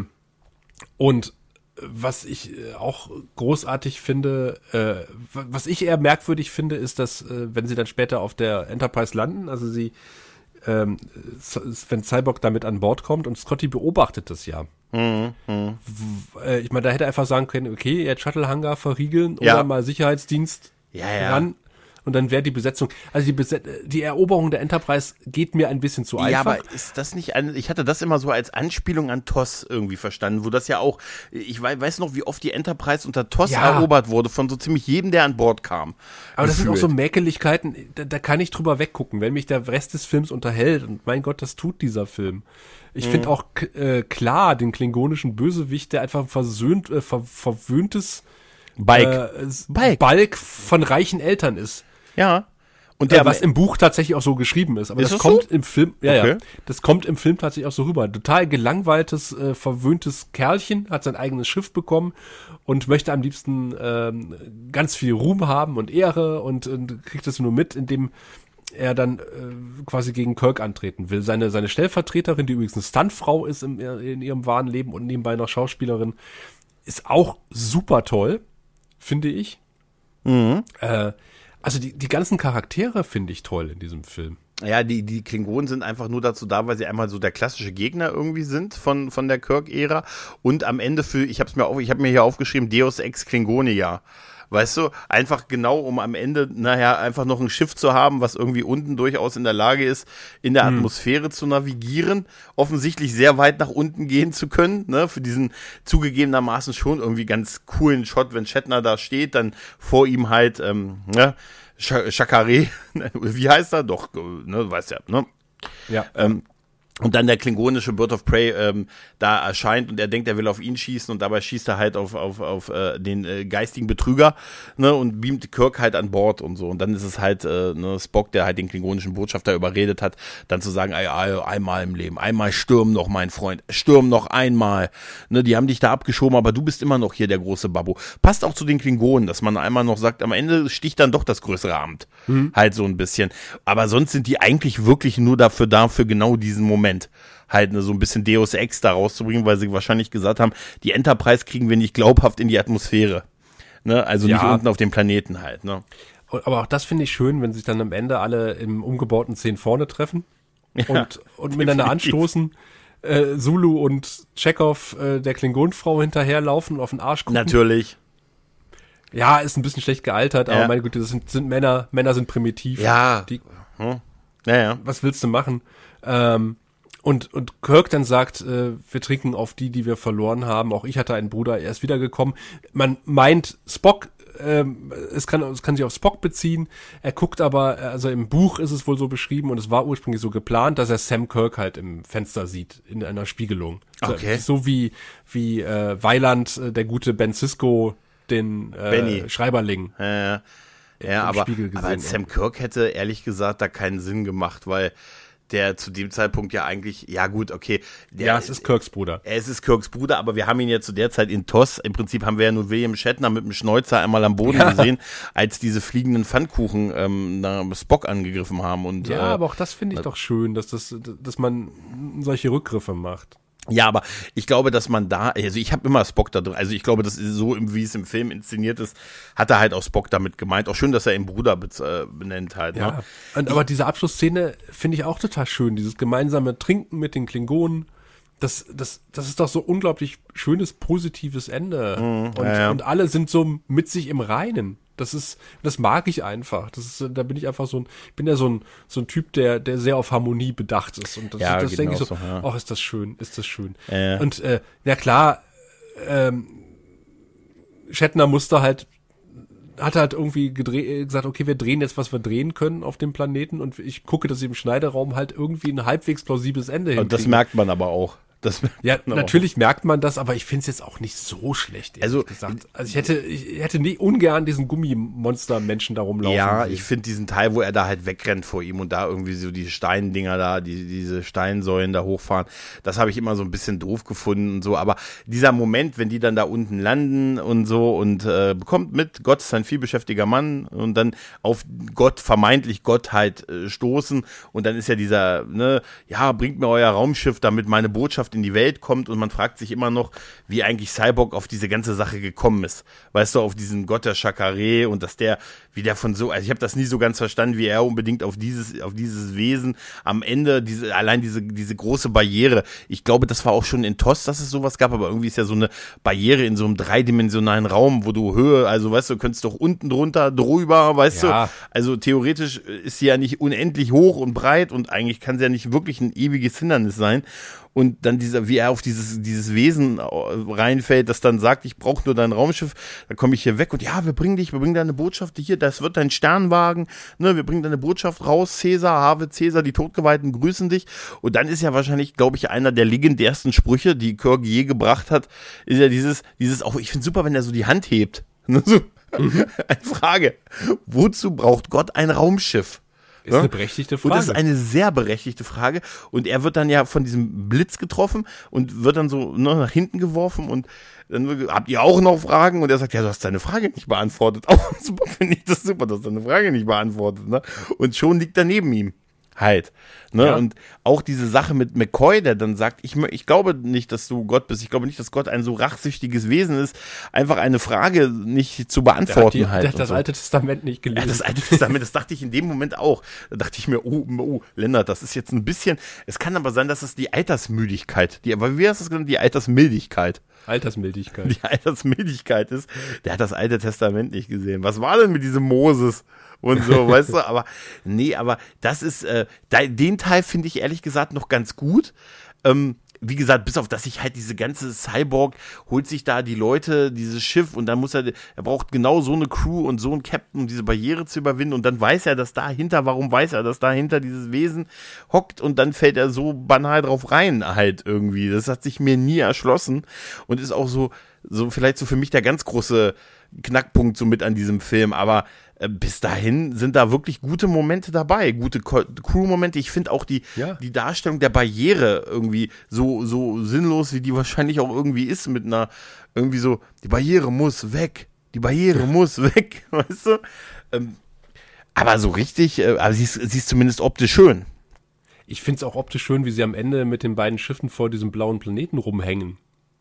und was ich äh, auch großartig finde, äh, wa- was ich eher merkwürdig finde, ist, dass, äh, wenn sie dann später auf der Enterprise landen, also sie, ähm, s- wenn Cyborg damit an Bord kommt und Scotty beobachtet das ja. Mhm. Mhm. Äh, ich meine, da hätte er einfach sagen können, okay, jetzt Shuttle-Hangar verriegeln Ja. oder mal Sicherheitsdienst Ja, ja. ran und dann wäre die Besetzung, also die, Beset die Eroberung der Enterprise geht mir ein bisschen zu Ja, einfach. aber ist das nicht ein, ich hatte das immer so als Anspielung an T O S irgendwie verstanden, wo das ja auch, ich wei- weiß noch, wie oft die Enterprise unter T O S Ja. erobert wurde von so ziemlich jedem, der an Bord kam. Aber das sind auch so Gefühlt. Mäkeligkeiten, da, da kann ich drüber weggucken, wenn mich der Rest des Films unterhält. Und mein Gott, das tut dieser Film. Ich finde auch k- äh, klar den klingonischen Bösewicht, der einfach versöhnt, äh, ver verwöhntes Bike. äh, s- Bike. Balk von reichen Eltern ist. Ja. Und Der, der, was im Buch tatsächlich auch so geschrieben ist. Aber Ist das das kommt so? im Film, ja, Okay. ja, das kommt im Film tatsächlich auch so rüber. Total gelangweiltes, äh, verwöhntes Kerlchen, hat sein eigenes Schiff bekommen und möchte am liebsten ähm, ganz viel Ruhm haben und Ehre und, und kriegt das nur mit, indem er dann äh, quasi gegen Kirk antreten will. Seine, seine Stellvertreterin, die übrigens eine Stuntfrau ist im, in ihrem wahren Leben und nebenbei noch Schauspielerin, ist auch super toll, finde ich. Mhm. Äh, also die, die ganzen Charaktere finde ich toll in diesem Film. Ja, die, die Klingonen sind einfach nur dazu da, weil sie einmal so der klassische Gegner irgendwie sind von, von der Kirk-Ära und am Ende für, ich hab's mir auf, ich habe mir hier aufgeschrieben, Deus Ex Klingonia. Weißt du, einfach genau, um am Ende nachher einfach noch ein Schiff zu haben, was irgendwie unten durchaus in der Lage ist, in der Atmosphäre zu navigieren, offensichtlich sehr weit nach unten gehen zu können, ne, für diesen zugegebenermaßen schon irgendwie ganz coolen Shot, wenn Shatner da steht, dann vor ihm halt, ähm, ne, Chakare, wie heißt er? Doch, ne, du weißt ja, ne? Ja. Ähm, und dann der klingonische Bird of Prey ähm, da erscheint und er denkt, er will auf ihn schießen und dabei schießt er halt auf, auf, auf äh, den äh, geistigen Betrüger, ne, und beamt Kirk halt an Bord und so. Und dann ist es halt äh, ne, Spock, der halt den klingonischen Botschafter überredet hat, dann zu sagen, ey, ey, einmal im Leben, einmal stürm noch, mein Freund, stürm noch einmal. Ne, die haben dich da abgeschoben, aber du bist immer noch hier der große Babbo. Passt auch zu den Klingonen, dass man einmal noch sagt, am Ende sticht dann doch das größere Amt. Mhm. Halt so ein bisschen. Aber sonst sind die eigentlich wirklich nur dafür da, für genau diesen Moment. Halt ne, so ein bisschen Deus Ex da rauszubringen, weil sie wahrscheinlich gesagt haben, die Enterprise kriegen wir nicht glaubhaft in die Atmosphäre. Ne? Also Ja. nicht unten auf dem Planeten halt. Ne? Aber auch das finde ich schön, wenn sich dann am Ende alle im umgebauten Zehn vorne treffen und, und miteinander definitiv. anstoßen. Äh, Zulu und Chekhov äh, der Klingonenfrau hinterherlaufen und auf den Arsch gucken. Natürlich. Ja, ist ein bisschen schlecht gealtert, aber Ja. meine Güte, das sind, sind Männer, Männer sind primitiv. Ja. Die, Hm? Naja. was willst du machen? Ähm, und, und Kirk dann sagt, äh, wir trinken auf die, die wir verloren haben. Auch ich hatte einen Bruder, er ist wiedergekommen. Man meint Spock, ähm, es kann, es kann sich auf Spock beziehen. Er guckt aber, also im Buch ist es wohl so beschrieben und es war ursprünglich so geplant, dass er Sam Kirk halt im Fenster sieht, in einer Spiegelung. Okay. So wie, wie äh, Weiland, äh, der gute Ben Sisko, den äh, Benny. Schreiberling. Äh, ja, im aber, Spiegel gesehen aber Sam Kirk hätte ehrlich gesagt da keinen Sinn gemacht, weil der zu dem Zeitpunkt ja eigentlich, ja gut, okay. Der, Ja, es ist Kirks Bruder. Es ist Kirks Bruder, aber wir haben ihn ja zu der Zeit in T O S. Im Prinzip haben wir ja nur William Shatner mit dem Schnäuzer einmal am Boden Ja. gesehen, als diese fliegenden Pfannkuchen ähm, na, Spock angegriffen haben. Und, Ja, äh, aber auch das finde ich doch schön, dass das, dass man solche Rückgriffe macht. Ja, aber ich glaube, dass man da, also ich habe immer Spock da drin, also ich glaube, das ist so, wie es im Film inszeniert ist, hat er halt auch Spock damit gemeint. Auch schön, dass er ihn Bruder äh, benennt halt. Ja, ne? und, aber diese Abschlussszene finde ich auch total schön, dieses gemeinsame Trinken mit den Klingonen. Das, das, das ist doch so unglaublich schönes, positives Ende. Mhm, und, ja, ja. und alle sind so mit sich im Reinen. Das ist, das mag ich einfach. Das ist, da bin ich einfach so ein, ich bin ja so ein, so ein Typ, der, der sehr auf Harmonie bedacht ist. Und das, Ja, das geht denke mir ich auch so, so, ja. ach, ist das schön, ist das schön. Ja, ja. Und, äh, ja klar, ähm, Shatner musste halt, hat halt irgendwie gedreht, gesagt, okay, wir drehen jetzt, was wir drehen können auf dem Planeten und ich gucke, dass ich im Schneideraum halt irgendwie ein halbwegs plausibles Ende hinkriege. Und das merkt man aber auch. Das merkt Ja, man natürlich merkt man das, aber ich finde es jetzt auch nicht so schlecht, ehrlich Also, gesagt. Also ich hätte, ich hätte nie ungern diesen Gummimonster-Menschen da rumlaufen Ja, sehen. ich finde diesen Teil, wo er da halt wegrennt vor ihm und da irgendwie so die Steindinger da, die, diese Steinsäulen da hochfahren, das habe ich immer so ein bisschen doof gefunden und so, aber dieser Moment, wenn die dann da unten landen und so und äh, bekommt mit, Gott ist ein vielbeschäftiger Mann und dann auf Gott, vermeintlich Gottheit äh, stoßen und dann ist ja dieser, ne, ja, bringt mir euer Raumschiff, damit meine Botschaft in die Welt kommt und man fragt sich immer noch, wie eigentlich Cyborg auf diese ganze Sache gekommen ist. Weißt du, auf diesen Gott der Chakaré und dass der, wie der von so, also ich habe das nie so ganz verstanden, wie er unbedingt auf dieses, auf dieses Wesen am Ende, diese, allein diese, diese große Barriere. Ich glaube, das war auch schon in T O S, dass es sowas gab, aber irgendwie ist ja so eine Barriere in so einem dreidimensionalen Raum, wo du Höhe, also weißt du, könntest doch unten drunter, drüber, weißt Ja. du, also theoretisch ist sie ja nicht unendlich hoch und breit und eigentlich kann sie ja nicht wirklich ein ewiges Hindernis sein. Und dann dieser, wie er auf dieses, dieses Wesen reinfällt, das dann sagt, ich brauche nur dein Raumschiff, dann komme ich hier weg und ja, wir bringen dich, wir bringen deine Botschaft hier, das wird dein Sternwagen, ne, wir bringen deine Botschaft raus, Cäsar, Have Cäsar, die Todgeweihten grüßen dich. Und dann ist ja wahrscheinlich, glaube ich, einer der legendärsten Sprüche, die Kirk je gebracht hat, ist ja dieses, dieses auch, ich finde super, wenn er so die Hand hebt. Ne, so. Eine Frage, wozu braucht Gott ein Raumschiff? Ist eine berechtigte Frage. Und das ist eine sehr berechtigte Frage. Und er wird dann ja von diesem Blitz getroffen und wird dann so ne, nach hinten geworfen und dann habt ihr auch noch Fragen? Und er sagt, ja, du hast deine Frage nicht beantwortet. Auch super, finde ich das super, du hast deine Frage nicht beantwortet. Ne? Und schon liegt er neben ihm. Halt. Ne? Ja. Und auch diese Sache mit McCoy, der dann sagt, ich, ich glaube nicht, dass du Gott bist, ich glaube nicht, dass Gott ein so rachsüchtiges Wesen ist, einfach eine Frage nicht zu beantworten der hat, die, halt. der hat das so. Alte Testament nicht Ja, gelesen. das Alte Testament, das dachte ich in dem Moment auch. Da dachte ich mir, oh, oh, Lennart, das ist jetzt ein bisschen, es kann aber sein, dass es die Altersmüdigkeit, die, aber wie hast du es genannt, die Altersmildigkeit. Altersmildigkeit. Die Altersmildigkeit ist, der hat das Alte Testament nicht gesehen. Was war denn mit diesem Moses? Und so, weißt du, aber nee, aber das ist, äh, da, den Teil finde ich ehrlich gesagt noch ganz gut. Ähm, wie gesagt, bis auf dass sich halt diese ganze Cyborg holt sich da die Leute, dieses Schiff und dann muss er, er braucht genau so eine Crew und so einen Captain, um diese Barriere zu überwinden und dann weiß er, dass dahinter, warum weiß er, dass dahinter dieses Wesen hockt und dann fällt er so banal drauf rein halt irgendwie. Das hat sich mir nie erschlossen und ist auch so, so vielleicht so für mich der ganz große Knackpunkt so mit an diesem Film, aber äh, bis dahin sind da wirklich gute Momente dabei, gute Ko- Crew-Momente. Ich finde auch die, Ja. die Darstellung der Barriere irgendwie so, so sinnlos, wie die wahrscheinlich auch irgendwie ist, mit einer, irgendwie so, die Barriere muss weg, die Barriere muss weg, weißt du? Ähm, aber so richtig, äh, aber sie ist, sie ist zumindest optisch schön. Ich finde es auch optisch schön, wie sie am Ende mit den beiden Schiffen vor diesem blauen Planeten rumhängen.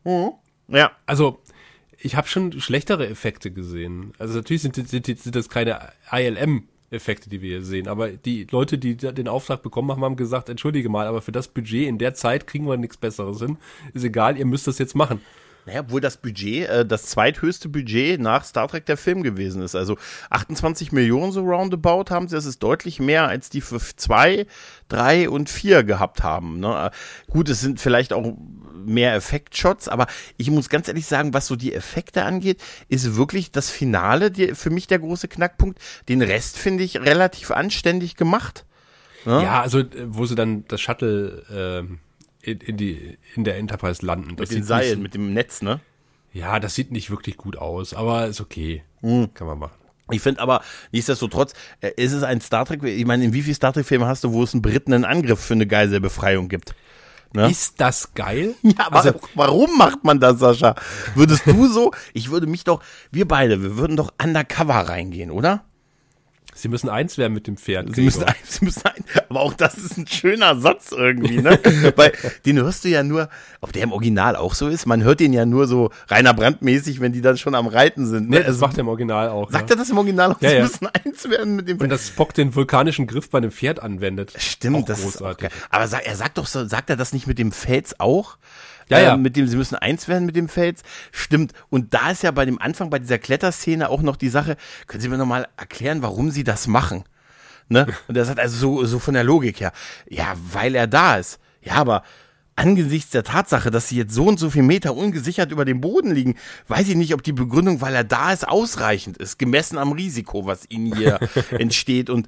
Ja. Also, ich habe schon schlechtere Effekte gesehen. Also natürlich sind, sind, sind das keine I L M-Effekte, die wir hier sehen, aber die Leute, die den Auftrag bekommen haben, haben gesagt, entschuldige mal, aber für das Budget in der Zeit kriegen wir nichts Besseres hin. Ist egal, ihr müsst das jetzt machen. Naja, obwohl das Budget, äh, das zweithöchste Budget nach Star Trek der Film gewesen ist. Also achtundzwanzig Millionen so roundabout haben sie. Das ist deutlich mehr, als die für zwei, drei und vier gehabt haben. Ne? Gut, es sind vielleicht auch mehr Effektshots, aber ich muss ganz ehrlich sagen, was so die Effekte angeht, ist wirklich das Finale die, für mich der große Knackpunkt. Den Rest finde ich relativ anständig gemacht. Ne? Ja, also wo sie dann das Shuttle ähm, in, in, die, in der Enterprise landen. Das Mit den sieht Seilen, nicht, mit dem Netz, ne? Ja, das sieht nicht wirklich gut aus, aber ist okay. Mhm. Kann man machen. Ich finde aber, nichtsdestotrotz, äh, ist es ein Star Trek, ich meine, in wie vielen Star Trek-Filmen hast du, wo es einen Briten einen Angriff für eine Geiselbefreiung gibt? Ne? Ist das geil? Ja, aber Also- warum macht man das, Sascha? Würdest du so, ich würde mich doch, wir beide, wir würden doch undercover reingehen, oder? Sie müssen eins werden mit dem Pferd. Sie müssen eins, sie müssen eins. Aber auch das ist ein schöner Satz irgendwie, ne? Weil den hörst du ja nur, ob der im Original auch so ist, man hört den ja nur so Rainer Brandt-mäßig, wenn die dann schon am Reiten sind. Ne? Nee, das macht er im Original auch. Sagt ja. er das im Original auch? Ja, Sie ja. müssen eins werden mit dem Pferd. Und dass Spock den vulkanischen Griff bei einem Pferd anwendet. Stimmt, auch das großartig. ist auch geil. Aber sag, er sagt doch so, sagt er das nicht mit dem Fels auch? Ja, ja. Ähm, mit dem, sie müssen eins werden mit dem Fels. Stimmt. Und da ist ja bei dem Anfang, bei dieser Kletterszene auch noch die Sache, können Sie mir nochmal erklären, warum Sie das machen? Ne? Und er sagt also so, so von der Logik her, ja, weil er da ist. Ja, aber angesichts der Tatsache, dass sie jetzt so und so viel Meter ungesichert über dem Boden liegen, weiß ich nicht, ob die Begründung, weil er da ist, ausreichend ist, gemessen am Risiko, was ihnen hier entsteht. Und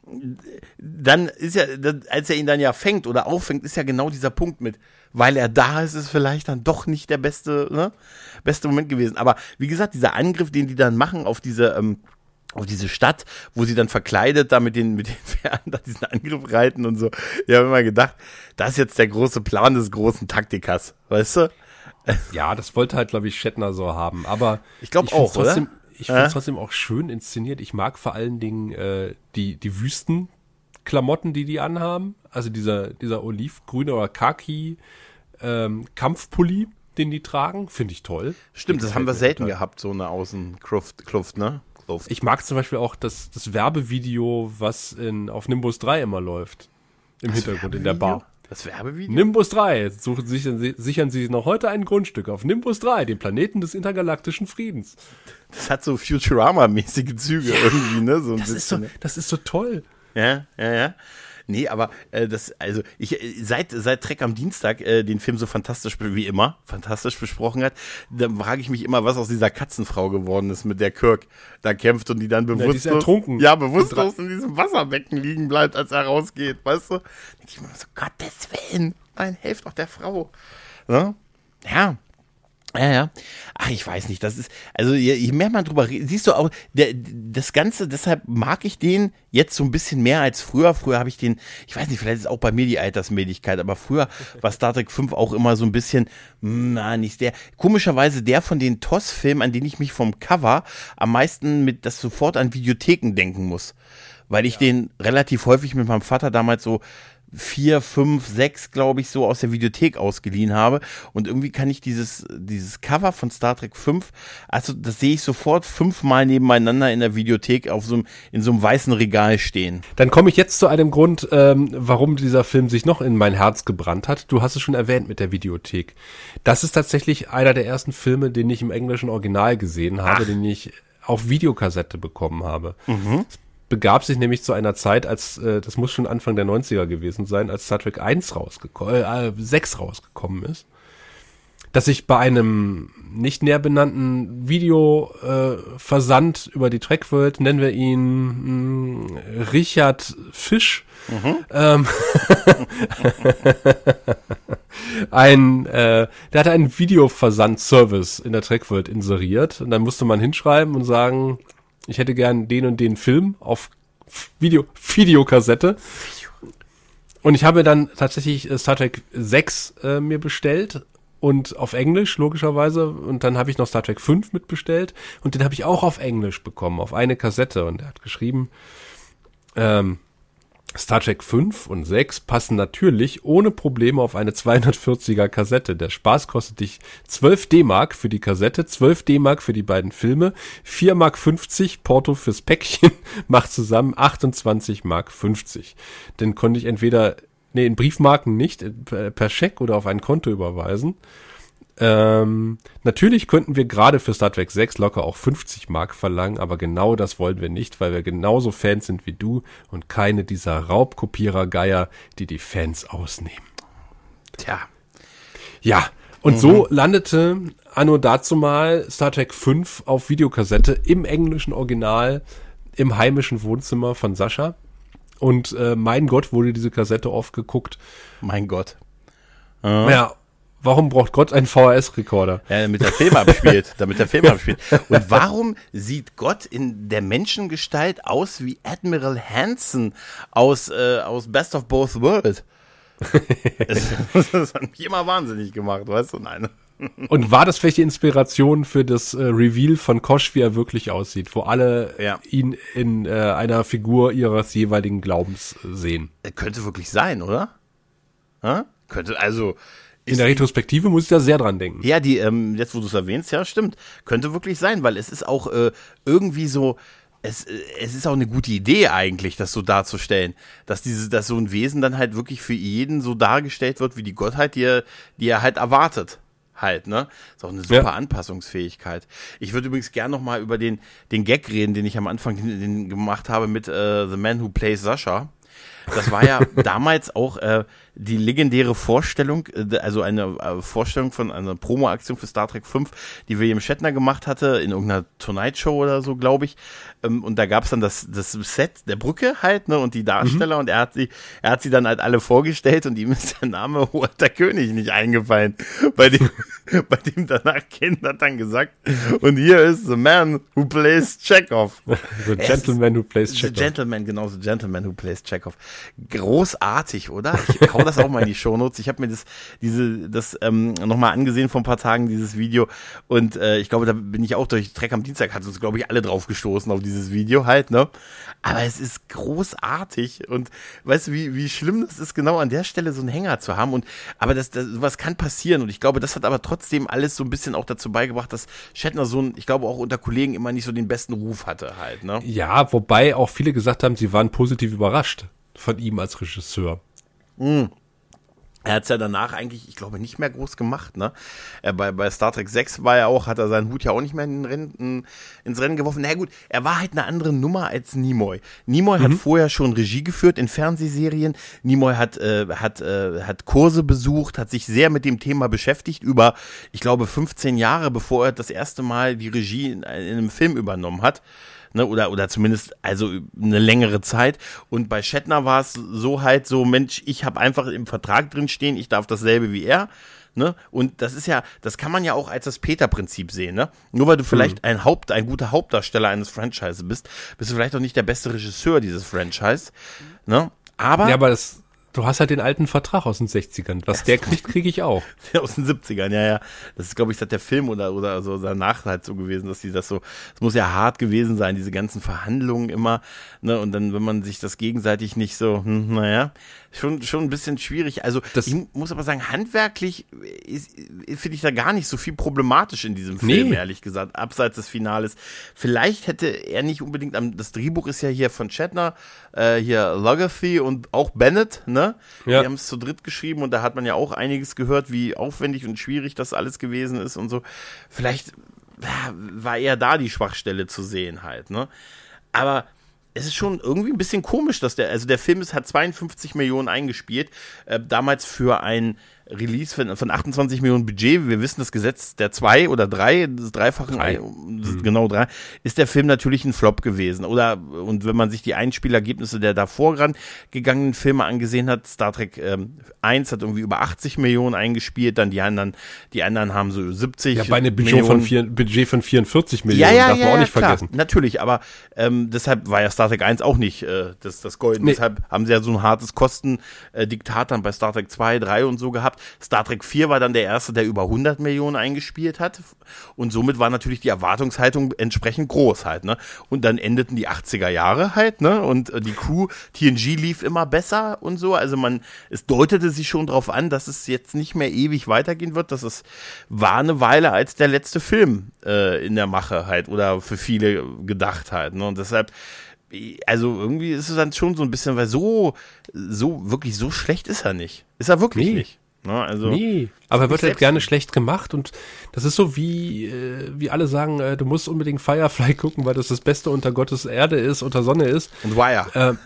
dann ist ja, als er ihn dann ja fängt oder auffängt, ist ja genau dieser Punkt mit, weil er da ist, ist vielleicht dann doch nicht der beste, ne, beste Moment gewesen. Aber wie gesagt, dieser Angriff, den die dann machen auf diese, ähm, auf diese Stadt, wo sie dann verkleidet da mit den, mit den Pferden da diesen Angriff reiten und so. Ich habe immer gedacht, das ist jetzt der große Plan des großen Taktikers, weißt du? Ja, das wollte halt, glaube ich, Shatner so haben. Aber ich glaube find's auch, trotzdem, oder? Ich finde es äh? trotzdem auch schön inszeniert. Ich mag vor allen Dingen äh, die, die Wüstenklamotten, die die anhaben. Also dieser, dieser olivgrüne oder Khaki ähm, Kampfpulli, den die tragen, finde ich toll. Stimmt, Die das haben wir gefällt mir selten total. gehabt, so eine Außenkluft, Kluft, ne? Kluft. Ich mag zum Beispiel auch das, das Werbevideo, was in, auf Nimbus drei immer läuft. Im Das Hintergrund in der Werbevideo? Bar. Das Werbevideo? Nimbus drei. Suchen, sichern, Sie, sichern Sie noch heute ein Grundstück auf Nimbus drei, dem Planeten des intergalaktischen Friedens. Das hat so Futurama-mäßige Züge irgendwie, ne? So ein Das bisschen. ist so, das ist so toll. Ja, ja, ja. Nee, aber äh, das, also ich äh, seit seit Trek am Dienstag äh, den Film so fantastisch wie immer fantastisch besprochen hat, da frage ich mich immer, was aus dieser Katzenfrau geworden ist, mit der Kirk da kämpft und die dann die ist bewusstlos, ertrunken. ja bewusstlos in diesem Wasserbecken liegen bleibt, als er rausgeht, weißt du? Denke ich mir so, Gottes Willen, nein, helft doch der Frau, ne? Ja. Ja, ja. Ach, ich weiß nicht, das ist, also je, je mehr man drüber redet, siehst du auch, der, das Ganze, deshalb mag ich den jetzt so ein bisschen mehr als früher. Früher habe ich den, ich weiß nicht, vielleicht ist auch bei mir die Altersmäßigkeit, aber früher war Star Trek fünf auch immer so ein bisschen, na, nicht der, komischerweise der von den T O S-Filmen, an den ich mich vom Cover am meisten mit, das sofort an Videotheken denken muss. Weil ich ja. den relativ häufig mit meinem Vater damals so vier, fünf, sechs, glaube ich, so aus der Videothek ausgeliehen habe. Und irgendwie kann ich dieses, dieses Cover von Star Trek fünf, also das sehe ich sofort fünfmal nebeneinander in der Videothek auf so einem, in so einem weißen Regal stehen. Dann komme ich jetzt zu einem Grund, ähm, warum dieser Film sich noch in mein Herz gebrannt hat. Du hast es schon erwähnt mit der Videothek. Das ist tatsächlich einer der ersten Filme, den ich im englischen Original gesehen habe, Ach. den ich auf Videokassette bekommen habe. Mhm. Begab sich nämlich zu einer Zeit, als, äh, das muss schon Anfang der neunziger gewesen sein, als Star Trek eins rausgekommen, äh, sechs rausgekommen ist, dass ich bei einem nicht näher benannten Videoversand äh, über die Trackworld, nennen wir ihn mh, Richard Fisch, mhm. ähm, ein, äh, der hatte einen Videoversand-Service in der Trackworld inseriert und dann musste man hinschreiben und sagen, ich hätte gern den und den Film auf Video, Videokassette. Und ich habe dann tatsächlich Star Trek sechs äh, mir bestellt und auf Englisch, logischerweise. Und dann habe ich noch Star Trek fünf mitbestellt und den habe ich auch auf Englisch bekommen, auf eine Kassette. Und er hat geschrieben, ähm, Star Trek fünf und sechs passen natürlich ohne Probleme auf eine zweihundertvierziger Kassette. Der Spaß kostet dich zwölf D-Mark für die Kassette, zwölf D-Mark für die beiden Filme, vier Mark fünfzig Porto fürs Päckchen, macht zusammen achtundzwanzig Mark fünfzig. Den konnte ich entweder, nee, in Briefmarken nicht, per Scheck oder auf ein Konto überweisen. Ähm, natürlich könnten wir gerade für Star Trek sechs locker auch fünfzig Mark verlangen, aber genau das wollen wir nicht, weil wir genauso Fans sind wie du und keine dieser Raubkopierer-Geier, die die Fans ausnehmen. Tja. Ja, und mhm. so landete anno dazumal Star Trek fünf auf Videokassette im englischen Original im heimischen Wohnzimmer von Sascha. Und äh, mein Gott, wurde diese Kassette oft geguckt. Mein Gott. Äh. Ja, warum braucht Gott einen V H S-Rekorder? Ja, damit der Film abspielt. Damit der Film abspielt. Und warum sieht Gott in der Menschengestalt aus wie Admiral Hansen aus, äh, aus Best of Both Worlds? das, das hat mich immer wahnsinnig gemacht, weißt du? Nein. Und war das vielleicht die Inspiration für das äh, Reveal von Kosh, wie er wirklich aussieht, wo alle Ja. ihn in äh, einer Figur ihres jeweiligen Glaubens äh, sehen? Könnte wirklich sein, oder? Ha? Könnte, also. In der Retrospektive muss ich da sehr dran denken. Ja, die, ähm, jetzt wo du es erwähnst, ja, stimmt. Könnte wirklich sein, weil es ist auch äh, irgendwie so, es, äh, es ist auch eine gute Idee eigentlich, das so darzustellen, dass diese, dass so ein Wesen dann halt wirklich für jeden so dargestellt wird, wie die Gottheit, die er, die er halt erwartet. Halt, ne? Ist auch eine super Ja. Anpassungsfähigkeit. Ich würde übrigens gern noch mal über den, den Gag reden, den ich am Anfang den, den gemacht habe mit äh, The Man Who Plays Sasha. Das war ja damals auch äh, die legendäre Vorstellung, äh, also eine äh, Vorstellung von einer Promo-Aktion für Star Trek fünf, die William Shatner gemacht hatte, in irgendeiner Tonight Show oder so, glaube ich. Ähm, und da gab's dann das, das Set der Brücke halt, ne, und die Darsteller, mhm. und er hat sie, er hat sie dann halt alle vorgestellt und ihm ist der Name Walter König nicht eingefallen. Bei dem, bei dem danach Ken hat dann gesagt, und hier ist the man who plays Chekhov. The Gentleman Who Plays The Chekhov. Gentleman, genau, The Gentleman Who Plays Chekhov. Großartig, oder? Ich hau das auch mal in die Shownotes. Ich habe mir das, diese, das ähm, nochmal angesehen vor ein paar Tagen, dieses Video. Und äh, ich glaube, da bin ich auch durch Trek am Dienstag, hat uns, glaube ich, alle drauf gestoßen auf dieses Video halt, ne? Aber es ist großartig. Und weißt du, wie, wie schlimm das ist, genau an der Stelle so einen Hänger zu haben. Und aber das, das, sowas kann passieren. Und ich glaube, das hat aber trotzdem alles so ein bisschen auch dazu beigebracht, dass Shatner so ein, ich glaube, auch unter Kollegen immer nicht so den besten Ruf hatte halt, ne? Ja, wobei auch viele gesagt haben, sie waren positiv überrascht von ihm als Regisseur. Mm. Er hat es ja danach eigentlich, ich glaube, nicht mehr groß gemacht, ne? Er bei, bei Star Trek sechs war er auch, hat er seinen Hut ja auch nicht mehr in den Rennen, ins Rennen geworfen. Na gut, er war halt eine andere Nummer als Nimoy. Nimoy mhm. hat vorher schon Regie geführt in Fernsehserien. Nimoy hat, äh, hat, äh, hat Kurse besucht, hat sich sehr mit dem Thema beschäftigt über, ich glaube, fünfzehn Jahre, bevor er das erste Mal die Regie in, in einem Film übernommen hat. Ne, oder, oder zumindest also eine längere Zeit. Und bei Shatner war es so halt so, Mensch, ich habe einfach im Vertrag drin stehen, ich darf dasselbe wie er. Ne? Und das ist ja, das kann man ja auch als das Peter-Prinzip sehen. Ne? Nur weil du vielleicht mhm. ein Haupt, ein guter Hauptdarsteller eines Franchises bist, bist du vielleicht auch nicht der beste Regisseur dieses Franchise. Ne? Aber, ja, aber das, du hast halt den alten Vertrag aus den sechzigern. Was der kriegt, kriege ich auch. Aus den siebzigern, ja, ja. Das ist, glaube ich, seit der Film oder, oder so danach halt so gewesen, dass die das so, es muss ja hart gewesen sein, diese ganzen Verhandlungen immer, ne, und dann, wenn man sich das gegenseitig nicht so, hm, naja, schon, schon ein bisschen schwierig. Also, das, ich muss aber sagen, handwerklich ist, finde ich da gar nicht so viel problematisch in diesem Film, nee. ehrlich gesagt, abseits des Finales. Vielleicht hätte er nicht unbedingt, am, das Drehbuch ist ja hier von Shatner, äh, hier Logathy und auch Bennett, ne? Ja. Die haben es zu dritt geschrieben und da hat man ja auch einiges gehört, wie aufwendig und schwierig das alles gewesen ist und so. Vielleicht ja, war eher da die Schwachstelle zu sehen halt, ne? Aber es ist schon irgendwie ein bisschen komisch, dass der, also der Film ist, hat zweiundfünfzig Millionen eingespielt, äh, damals für ein Release von, von achtundzwanzig Millionen Budget. Wir wissen, das Gesetz der zwei oder drei, des dreifachen, drei. Mhm. genau drei, ist der Film natürlich ein Flop gewesen. Oder, und wenn man sich die Einspielergebnisse der davor gegangenen Filme angesehen hat, Star Trek ähm, eins hat irgendwie über achtzig Millionen eingespielt, dann die anderen, die anderen haben so siebzig. Ja, bei einem Budget von, vier, Budget von vierundvierzig Millionen, ja, ja, darf man ja, auch nicht klar, vergessen. Natürlich, aber ähm, deshalb war ja Star Trek eins auch nicht äh, das, das Golden. Nee. Deshalb haben sie ja so ein hartes Kostendiktat dann bei Star Trek zwei, drei und so gehabt. Star Trek vier war dann der erste, der über hundert Millionen eingespielt hat und somit war natürlich die Erwartungshaltung entsprechend groß halt, ne? Und dann endeten die achtziger Jahre halt, ne? Und äh, die Crew, T N G lief immer besser und so, also man, es deutete sich schon drauf an, dass es jetzt nicht mehr ewig weitergehen wird, dass es war eine Weile als der letzte Film äh, in der Mache halt oder für viele gedacht halt, ne? Und deshalb also irgendwie ist es dann schon so ein bisschen, weil so, so, wirklich so schlecht ist er nicht. Ist er wirklich nee. nicht. Ne? Also, nee, aber er wird halt gerne schlecht gemacht und das ist so wie, äh, wie alle sagen, äh, du musst unbedingt Firefly gucken, weil das das Beste unter Gottes Erde ist, unter Sonne ist. Und Wire. Ähm,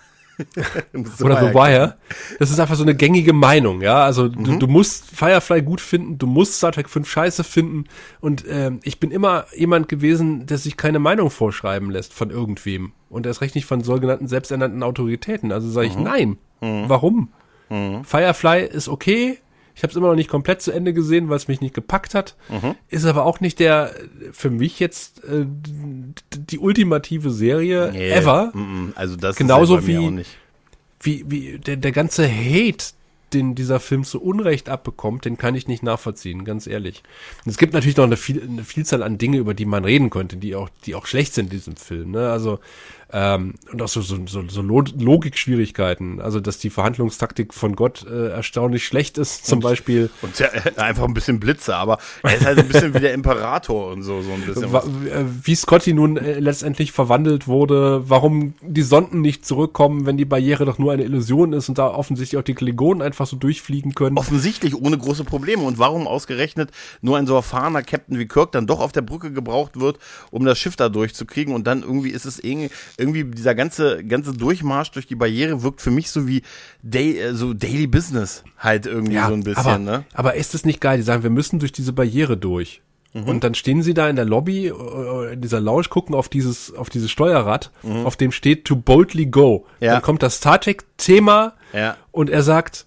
oder The Wire. Das ist einfach so eine gängige Meinung, ja. Also mhm. du, du musst Firefly gut finden, du musst Star Trek fünf scheiße finden und ähm, ich bin immer jemand gewesen, der sich keine Meinung vorschreiben lässt von irgendwem und erst recht nicht von sogenannten selbsternannten Autoritäten. Also sage ich mhm. nein. Mhm. Warum? Mhm. Firefly ist okay. Ich habe es immer noch nicht komplett zu Ende gesehen, weil es mich nicht gepackt hat. Mhm. Ist aber auch nicht der, für mich jetzt, äh, die ultimative Serie nee, ever. Also das genauso ist halt bei wie, mir auch nicht. wie, wie der, der ganze Hate, den dieser Film zu Unrecht abbekommt, den kann ich nicht nachvollziehen, ganz ehrlich. Und es gibt natürlich noch eine, viel, eine Vielzahl an Dinge, über die man reden könnte, die auch, die auch schlecht sind in diesem Film, ne? Also, ähm, und auch so, so, so, so Logikschwierigkeiten. Also, dass die Verhandlungstaktik von Gott äh, erstaunlich schlecht ist, zum und, Beispiel. Und ja, einfach ein bisschen Blitze, aber er ist halt ein bisschen wie der Imperator und so, so ein bisschen. Wa- Wie Scotty nun äh, letztendlich verwandelt wurde, warum die Sonden nicht zurückkommen, wenn die Barriere doch nur eine Illusion ist und da offensichtlich auch die Klingonen einfach so durchfliegen können. Offensichtlich ohne große Probleme. Und warum ausgerechnet nur ein so erfahrener Captain wie Kirk dann doch auf der Brücke gebraucht wird, um das Schiff da durchzukriegen, und dann irgendwie ist es irgendwie, irgendwie dieser ganze, ganze Durchmarsch durch die Barriere wirkt für mich so wie Day, so Daily Business halt irgendwie so ein bisschen, aber, ne? aber ist es nicht geil? Die sagen, wir müssen durch diese Barriere durch. Mhm. Und dann stehen sie da in der Lobby, äh, in dieser Lounge, gucken auf dieses, auf dieses Steuerrad, mhm. auf dem steht to boldly go. Ja. Dann kommt das Star Trek-Thema ja. und er sagt,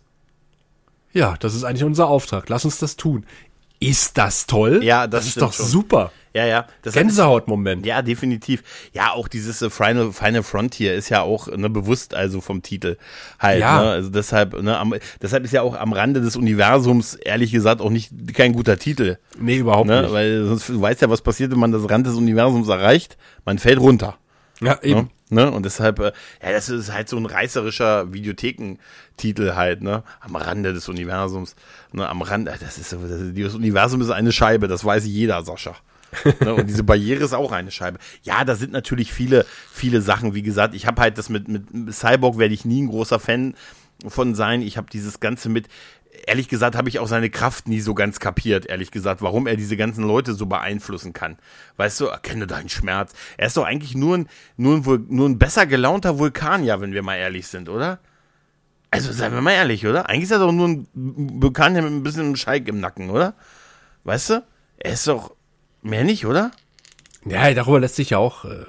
ja, das ist eigentlich unser Auftrag, lass uns das tun. Ist das toll? Ja, das, das ist doch schon. super. Ja, ja. Das Gänsehaut-Moment. Ja, definitiv. Ja, auch dieses äh, Final, Final Frontier ist ja auch ne, bewusst, also vom Titel halt. Ja. Ne? Also deshalb, ne, am, deshalb ist ja auch am Rande des Universums, ehrlich gesagt, auch nicht kein guter Titel. Nee, überhaupt ne? nicht. Weil sonst, du weißt ja, was passiert, wenn man das Rand des Universums erreicht. Man fällt runter. Ja, eben. Ne? Ne? Und deshalb, äh, ja, das ist halt so ein reißerischer Videothekentitel halt, ne? Am Rande des Universums. Ne? Am Rand, das ist so, das, das Universum ist eine Scheibe, das weiß jeder, Sascha. Ne? Und diese Barriere ist auch eine Scheibe. Ja, da sind natürlich viele, viele Sachen, wie gesagt, ich habe halt das mit, mit Cyborg werde ich nie ein großer Fan von sein. Ich habe dieses Ganze mit, ehrlich gesagt, habe ich auch seine Kraft nie so ganz kapiert, ehrlich gesagt, warum er diese ganzen Leute so beeinflussen kann. Weißt du, erkenne deinen Schmerz. Er ist doch eigentlich nur ein, nur ein, nur ein besser gelaunter Vulkanier, wenn wir mal ehrlich sind, oder? Also, seien wir mal ehrlich, oder? Eigentlich ist er doch nur ein Vulkanier mit ein bisschen Schalk im Nacken, oder? Weißt du? Er ist doch mehr nicht, oder? Ja, darüber lässt sich ja auch äh,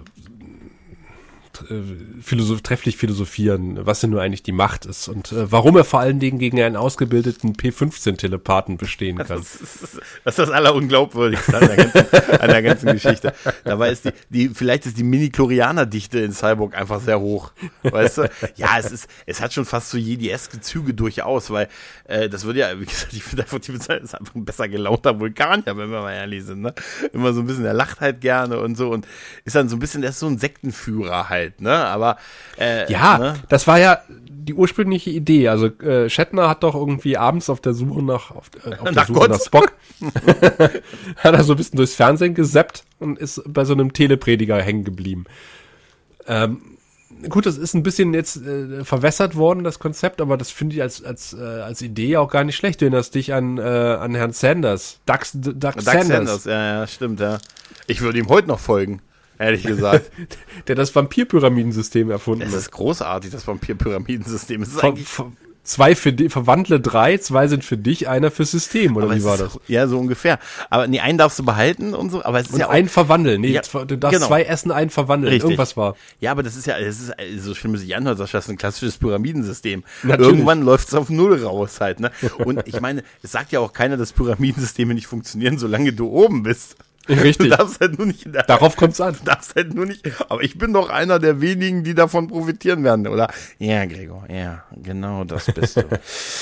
philosoph- trefflich philosophieren, was denn nur eigentlich die Macht ist und äh, warum er vor allen Dingen gegen einen ausgebildeten P fünfzehn Telepathen bestehen kann. Das ist das, ist das Allerunglaubwürdigste an der ganzen, an der ganzen Geschichte. Dabei ist die, die, vielleicht ist die Mini-Chlorianer-Dichte in Cyborg einfach sehr hoch. Weißt du? Ja, es ist, es hat schon fast so Jedi-eske Züge durchaus, weil äh, das würde ja, wie gesagt, ich finde einfach, die Bezeichnung ist einfach ein besser gelaunter Vulkanier, wenn wir mal ehrlich sind, ne? Immer so ein bisschen, er lacht halt gerne und so und ist dann so ein bisschen, der ist so ein Sektenführer halt, ne? Aber äh, ja, ne? Das war ja die ursprüngliche Idee. Also äh, Shatner hat doch irgendwie abends auf der Suche nach auf, äh, auf der nach Suche Gott. nach Spock hat er so ein bisschen durchs Fernsehen gesappt und ist bei so einem Teleprediger hängen geblieben. Ähm, gut, das ist ein bisschen jetzt äh, verwässert worden, das Konzept, aber das finde ich als als äh, als Idee auch gar nicht schlecht. Du erinnerst dich an äh, an Herrn Sanders, Doug, Doug, Doug Sanders. Sanders. Ja, ja, stimmt, ja. Ich würde ihm heute noch folgen. Ehrlich gesagt. Der das Vampir-Pyramidensystem erfunden hat. Das ist großartig, das Vampir-Pyramidensystem. Es ist Ver- eigentlich ver- Zwei für die, verwandle drei, zwei sind für dich, einer fürs System, oder aber wie war es das? ist, ja, so ungefähr. Aber nee, einen darfst du behalten und so, aber es ist Und ja auch, einen verwandeln. Nee, Ja, du darfst genau. zwei essen, einen verwandeln. Richtig. Irgendwas war. Ja, aber das ist ja, das ist so schlimm, wie sich anhört, Sascha, das ist ein klassisches Pyramidensystem. Natürlich. Irgendwann läuft es auf Null raus halt, ne? Und ich meine, es sagt ja auch keiner, dass Pyramidensysteme nicht funktionieren, solange du oben bist. Richtig. Du darfst halt nur nicht in der, Darauf kommt's an. Du darfst halt nur nicht, aber ich bin doch einer der wenigen, die davon profitieren werden, oder? Ja, Gregor, ja, genau das bist du.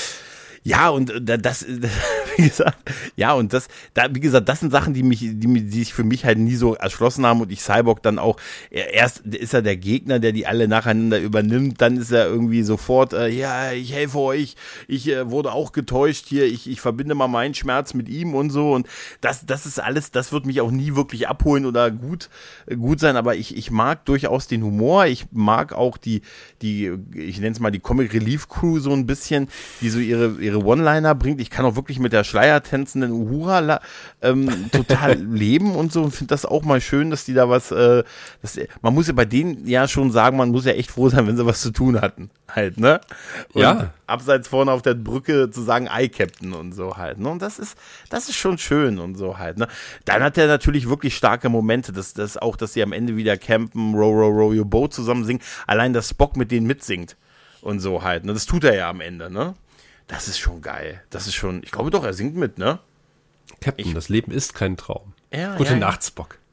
Ja, und das, wie gesagt, ja, und das, da, wie gesagt, das sind Sachen, die mich, die, die sich für mich halt nie so erschlossen haben und ich Cyborg dann auch, erst ist er der Gegner, der die alle nacheinander übernimmt, dann ist er irgendwie sofort, äh, ja, ich helfe euch, ich äh, wurde auch getäuscht hier, ich, ich verbinde mal meinen Schmerz mit ihm und so und das, das ist alles, das wird mich auch nie wirklich abholen oder gut, gut sein, aber ich, ich mag durchaus den Humor, ich mag auch die, die, ich nenne es mal die Comic Relief Crew so ein bisschen, die so ihre, ihre One-Liner bringt. Ich kann auch wirklich mit der schleiertänzenden Uhura ähm, total leben und so und finde das auch mal schön, dass die da was, äh, dass, man muss ja bei denen ja schon sagen, man muss ja echt froh sein, wenn sie was zu tun hatten, halt, ne? Und Ja. abseits vorne auf der Brücke zu sagen, I Captain und so halt, ne? Und das ist, das ist schon schön und so halt, ne? Dann hat er natürlich wirklich starke Momente, dass, dass auch, dass sie am Ende wieder campen, row, row, row your boat zusammen singen, allein, dass Spock mit denen mitsingt und so halt, ne? Das tut er ja am Ende, ne? Das ist schon geil. Das ist schon, ich glaube doch, er singt mit, ne? Captain, Ich- das Leben ist kein Traum. Ja, Gute ja, Nacht, Spock.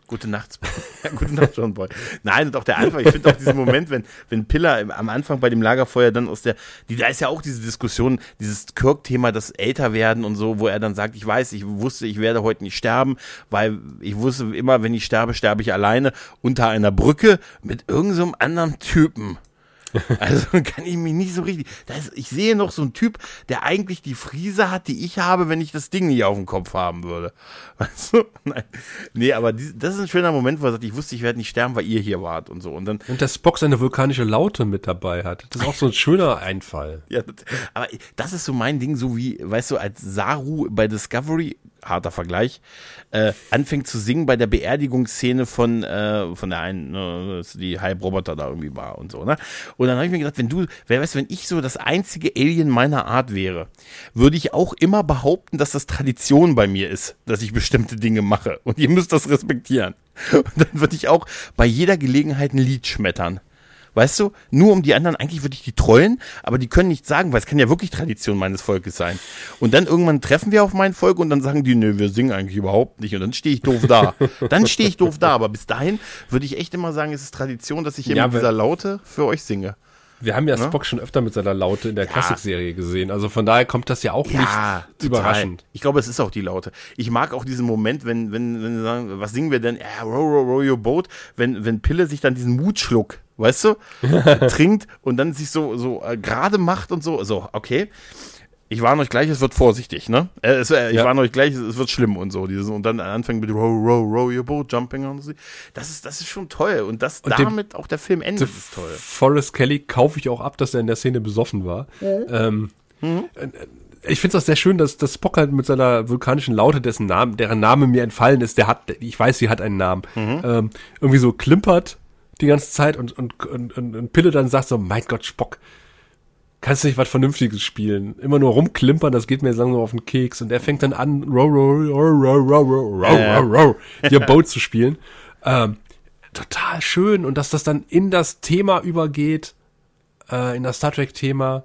Gute Nacht, ja, gute Nacht, John Boy. Nein, und auch der Anfang, ich finde auch diesen Moment, wenn, wenn Piller am Anfang bei dem Lagerfeuer dann aus der, die, da ist ja auch diese Diskussion, dieses Kirk-Thema, das Älterwerden und so, wo er dann sagt, ich weiß, ich wusste, ich werde heute nicht sterben, weil ich wusste immer, wenn ich sterbe, sterbe ich alleine unter einer Brücke mit irgendeinem so anderen Typen. Also kann ich mich nicht so richtig, da ist, ich sehe noch so einen Typ, der eigentlich die Frise hat, die ich habe, wenn ich das Ding nicht auf dem Kopf haben würde. Weißt du? Nein. Nee, aber die, das ist ein schöner Moment, wo er sagt, ich wusste, ich werde nicht sterben, weil ihr hier wart und so. Und dann. Und der Spock seine vulkanische Laute mit dabei hat. Das ist auch so ein schöner Einfall. Ja, das, aber das ist so mein Ding, so wie, weißt du, als Saru bei Discovery, harter Vergleich, äh, anfängt zu singen bei der Beerdigungsszene von, äh, von der einen, ne, die Halbroboter da irgendwie war und so, ne? Und dann habe ich mir gedacht, wenn du, wer weiß, wenn ich so das einzige Alien meiner Art wäre, würde ich auch immer behaupten, dass das Tradition bei mir ist, dass ich bestimmte Dinge mache. Und ihr müsst das respektieren. Und dann würde ich auch bei jeder Gelegenheit ein Lied schmettern. Weißt du, nur um die anderen, eigentlich würde ich die trollen, aber die können nichts sagen, weil es kann ja wirklich Tradition meines Volkes sein. Und dann irgendwann treffen wir auf mein Volk und dann sagen die, nö, wir singen eigentlich überhaupt nicht. Und dann stehe ich doof da. Dann stehe ich doof da, aber bis dahin würde ich echt immer sagen, es ist Tradition, dass ich hier Ja, mit dieser Laute für euch singe. Wir haben ja Ne? Spock schon öfter mit seiner Laute in der Ja. Klassikserie gesehen. Also von daher kommt das ja auch Ja, nicht total. überraschend. Ich glaube, es ist auch die Laute. Ich mag auch diesen Moment, wenn, wenn, wenn sie sagen, was singen wir denn? Ja, row, row, row your boat. Wenn, wenn Pille sich dann diesen Mutschluck, weißt du, trinkt und dann sich so, so äh, gerade macht und so. So, okay. Ich warne euch gleich, es wird vorsichtig, ne? Äh, es, äh, ich Ja. warne euch gleich, es, es wird schlimm und so. Dieses, und dann anfangen mit row, row, row your boat, jumping und so. Das ist, das ist schon toll. Und das Und dem- damit auch der Film endet, ist toll. Forrest Kelly kaufe ich auch ab, dass er in der Szene besoffen war. Ähm, Mhm. äh, Ich finde es auch sehr schön, dass, dass Spock halt mit seiner vulkanischen Laute, dessen Namen, deren Name mir entfallen ist, der hat, ich weiß, sie hat einen Namen, Mhm. ähm, irgendwie so klimpert die ganze Zeit und, und, und, und, und Pille dann sagt so, mein Gott, Spock, kannst du nicht was Vernünftiges spielen? Immer nur rumklimpern, das geht mir jetzt langsam auf den Keks. Und er fängt dann an, row, row, row, row, row, row, row, Ja. row, row, ihr Boot zu spielen. Ähm, total schön. Und dass das dann in das Thema übergeht, äh, in das Star Trek-Thema.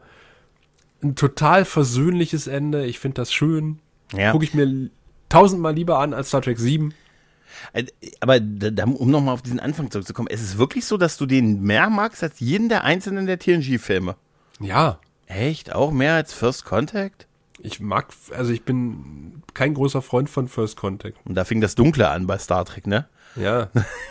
Ein total versöhnliches Ende. Ich finde das schön. Ja. Gucke ich mir tausendmal lieber an als Star Trek sieben. Äh, Aber da, da, um nochmal auf diesen Anfang zurückzukommen, es ist wirklich so, dass du den mehr magst als jeden der einzelnen der T N G-Filme. Ja. Echt? Auch mehr als First Contact? Ich mag, also ich bin kein großer Freund von First Contact. Und da fing das Dunkle an bei Star Trek, ne? Ja.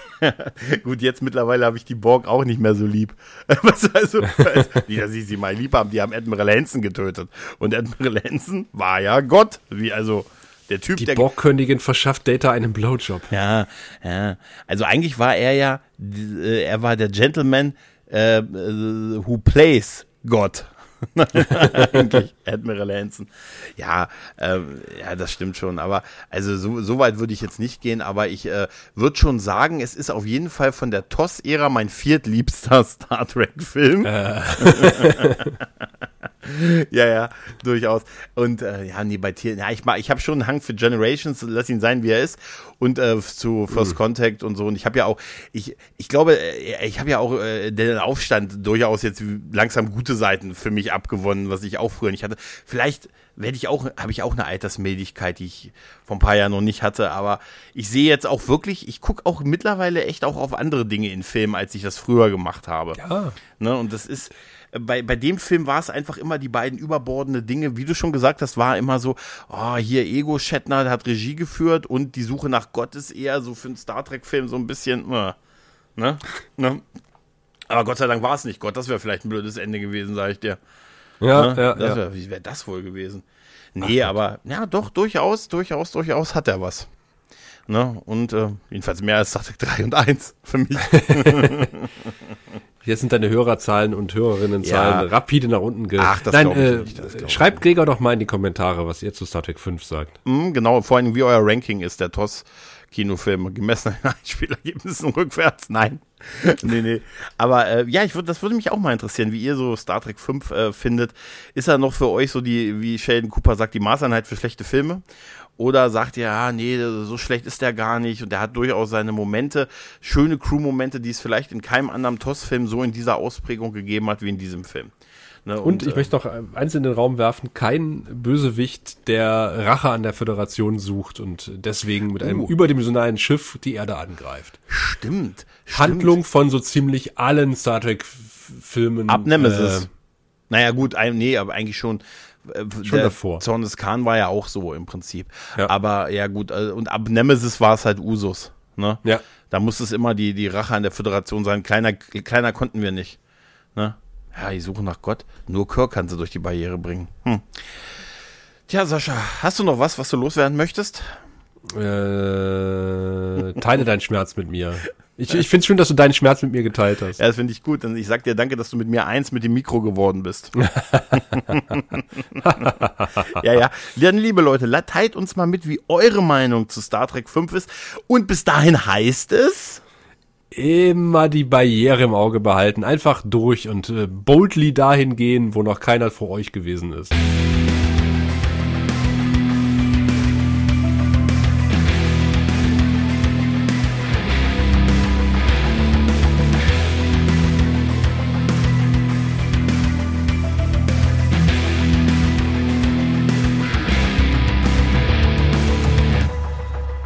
Gut, jetzt mittlerweile habe ich die Borg auch nicht mehr so lieb. Was also, nicht, dass ich sie mal lieb haben, die haben Admiral Hansen getötet. Und Admiral Hansen war ja Gott. Wie, also, der Typ, Die der... Borgkönigin verschafft Data einen Blowjob. Ja, ja. Also eigentlich war er ja, äh, er war der Gentleman, äh, äh, who plays Gott. Eigentlich, Admiral Hansen. Ja, ähm, ja, das stimmt schon. Aber also so, so weit würde ich jetzt nicht gehen, aber ich äh, würde schon sagen, es ist auf jeden Fall von der T O S-Ära mein viertliebster Star Trek-Film. Äh. Ja, ja, durchaus. Und äh, ja, nee, bei Tieren, ja, ich, mag- ich habe schon einen Hang für Generations, lass ihn sein, wie er ist. Und äh, zu First Contact und so. Und ich habe ja auch, ich, ich glaube, äh, ich habe ja auch äh, den Aufstand durchaus jetzt langsam gute Seiten für mich abgewonnen, was ich auch früher nicht hatte. Vielleicht werde ich auch, habe ich auch eine Altersmildigkeit, die ich vor ein paar Jahren noch nicht hatte. Aber ich sehe jetzt auch wirklich, ich gucke auch mittlerweile echt auch auf andere Dinge in Filmen, als ich das früher gemacht habe. Ja. Ne, und das ist, bei, bei dem Film war es einfach immer die beiden überbordende Dinge, wie du schon gesagt hast, war immer so, oh, hier Ego Shatner, der hat Regie geführt und die Suche nach Gott ist eher so für einen Star Trek Film so ein bisschen, äh, ne, ne. Aber Gott sei Dank war es nicht Gott, das wäre vielleicht ein blödes Ende gewesen, sage ich dir. Ja, ne? ja, das ja. wär, wie wäre das wohl gewesen? Nee, Ach, aber, ja, doch, durchaus, durchaus, durchaus hat er was. Ne, und äh, jedenfalls mehr als Star Trek drei und eins für mich. Jetzt sind deine Hörerzahlen und Hörerinnenzahlen Ja. rapide nach unten ge... Ach, das Nein, glaub ich äh, nicht, das glaub ich schreibt Gregor doch mal in die Kommentare, was ihr zu Star Trek fünf sagt. Mm, genau, vor allem wie euer Ranking ist, der T O S-Kinofilme, gemessen an Einspielergebnissen rückwärts. Nein, nee, nee. Aber äh, ja, ich würd, das würde mich auch mal interessieren, wie ihr so Star Trek fünf äh, findet. Ist er noch für euch so die, wie Sheldon Cooper sagt, die Maßeinheit für schlechte Filme? Oder sagt ihr, ja, nee, so schlecht ist der gar nicht und der hat durchaus seine Momente, schöne Crew-Momente, die es vielleicht in keinem anderen T O S-Film so in dieser Ausprägung gegeben hat wie in diesem Film. Ne, und, und ich äh, möchte noch eins in den Raum werfen, kein Bösewicht, der Rache an der Föderation sucht und deswegen mit einem uh. überdimensionalen Schiff die Erde angreift. Stimmt. Handlung stimmt. von so ziemlich allen Star Trek-Filmen. Ab Nemesis. Äh, naja gut, ein, nee, aber eigentlich schon. Äh, schon davor. Zorn des Khan war ja auch so im Prinzip. Ja. Aber ja gut, äh, und ab Nemesis war es halt Usus. Ne? Ja. Da musste es immer die, die Rache an der Föderation sein. Kleiner, kleiner konnten wir nicht. Ne? Ja, die Suche nach Gott. Nur Kirk kann sie durch die Barriere bringen. Hm. Tja, Sascha, hast du noch was, was du loswerden möchtest? Äh, teile deinen Schmerz mit mir. Ich, ich finde es schön, dass du deinen Schmerz mit mir geteilt hast. Ja, das finde ich gut. Und ich sag dir danke, dass du mit mir eins mit dem Mikro geworden bist. ja, ja. Dann, liebe Leute, teilt uns mal mit, wie eure Meinung zu Star Trek fünf ist. Und bis dahin heißt es... Immer die Barriere im Auge behalten. Einfach durch und äh, boldly dahin gehen, wo noch keiner vor euch gewesen ist.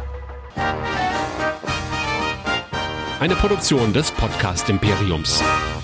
Eine Produktion des Podcast Imperiums.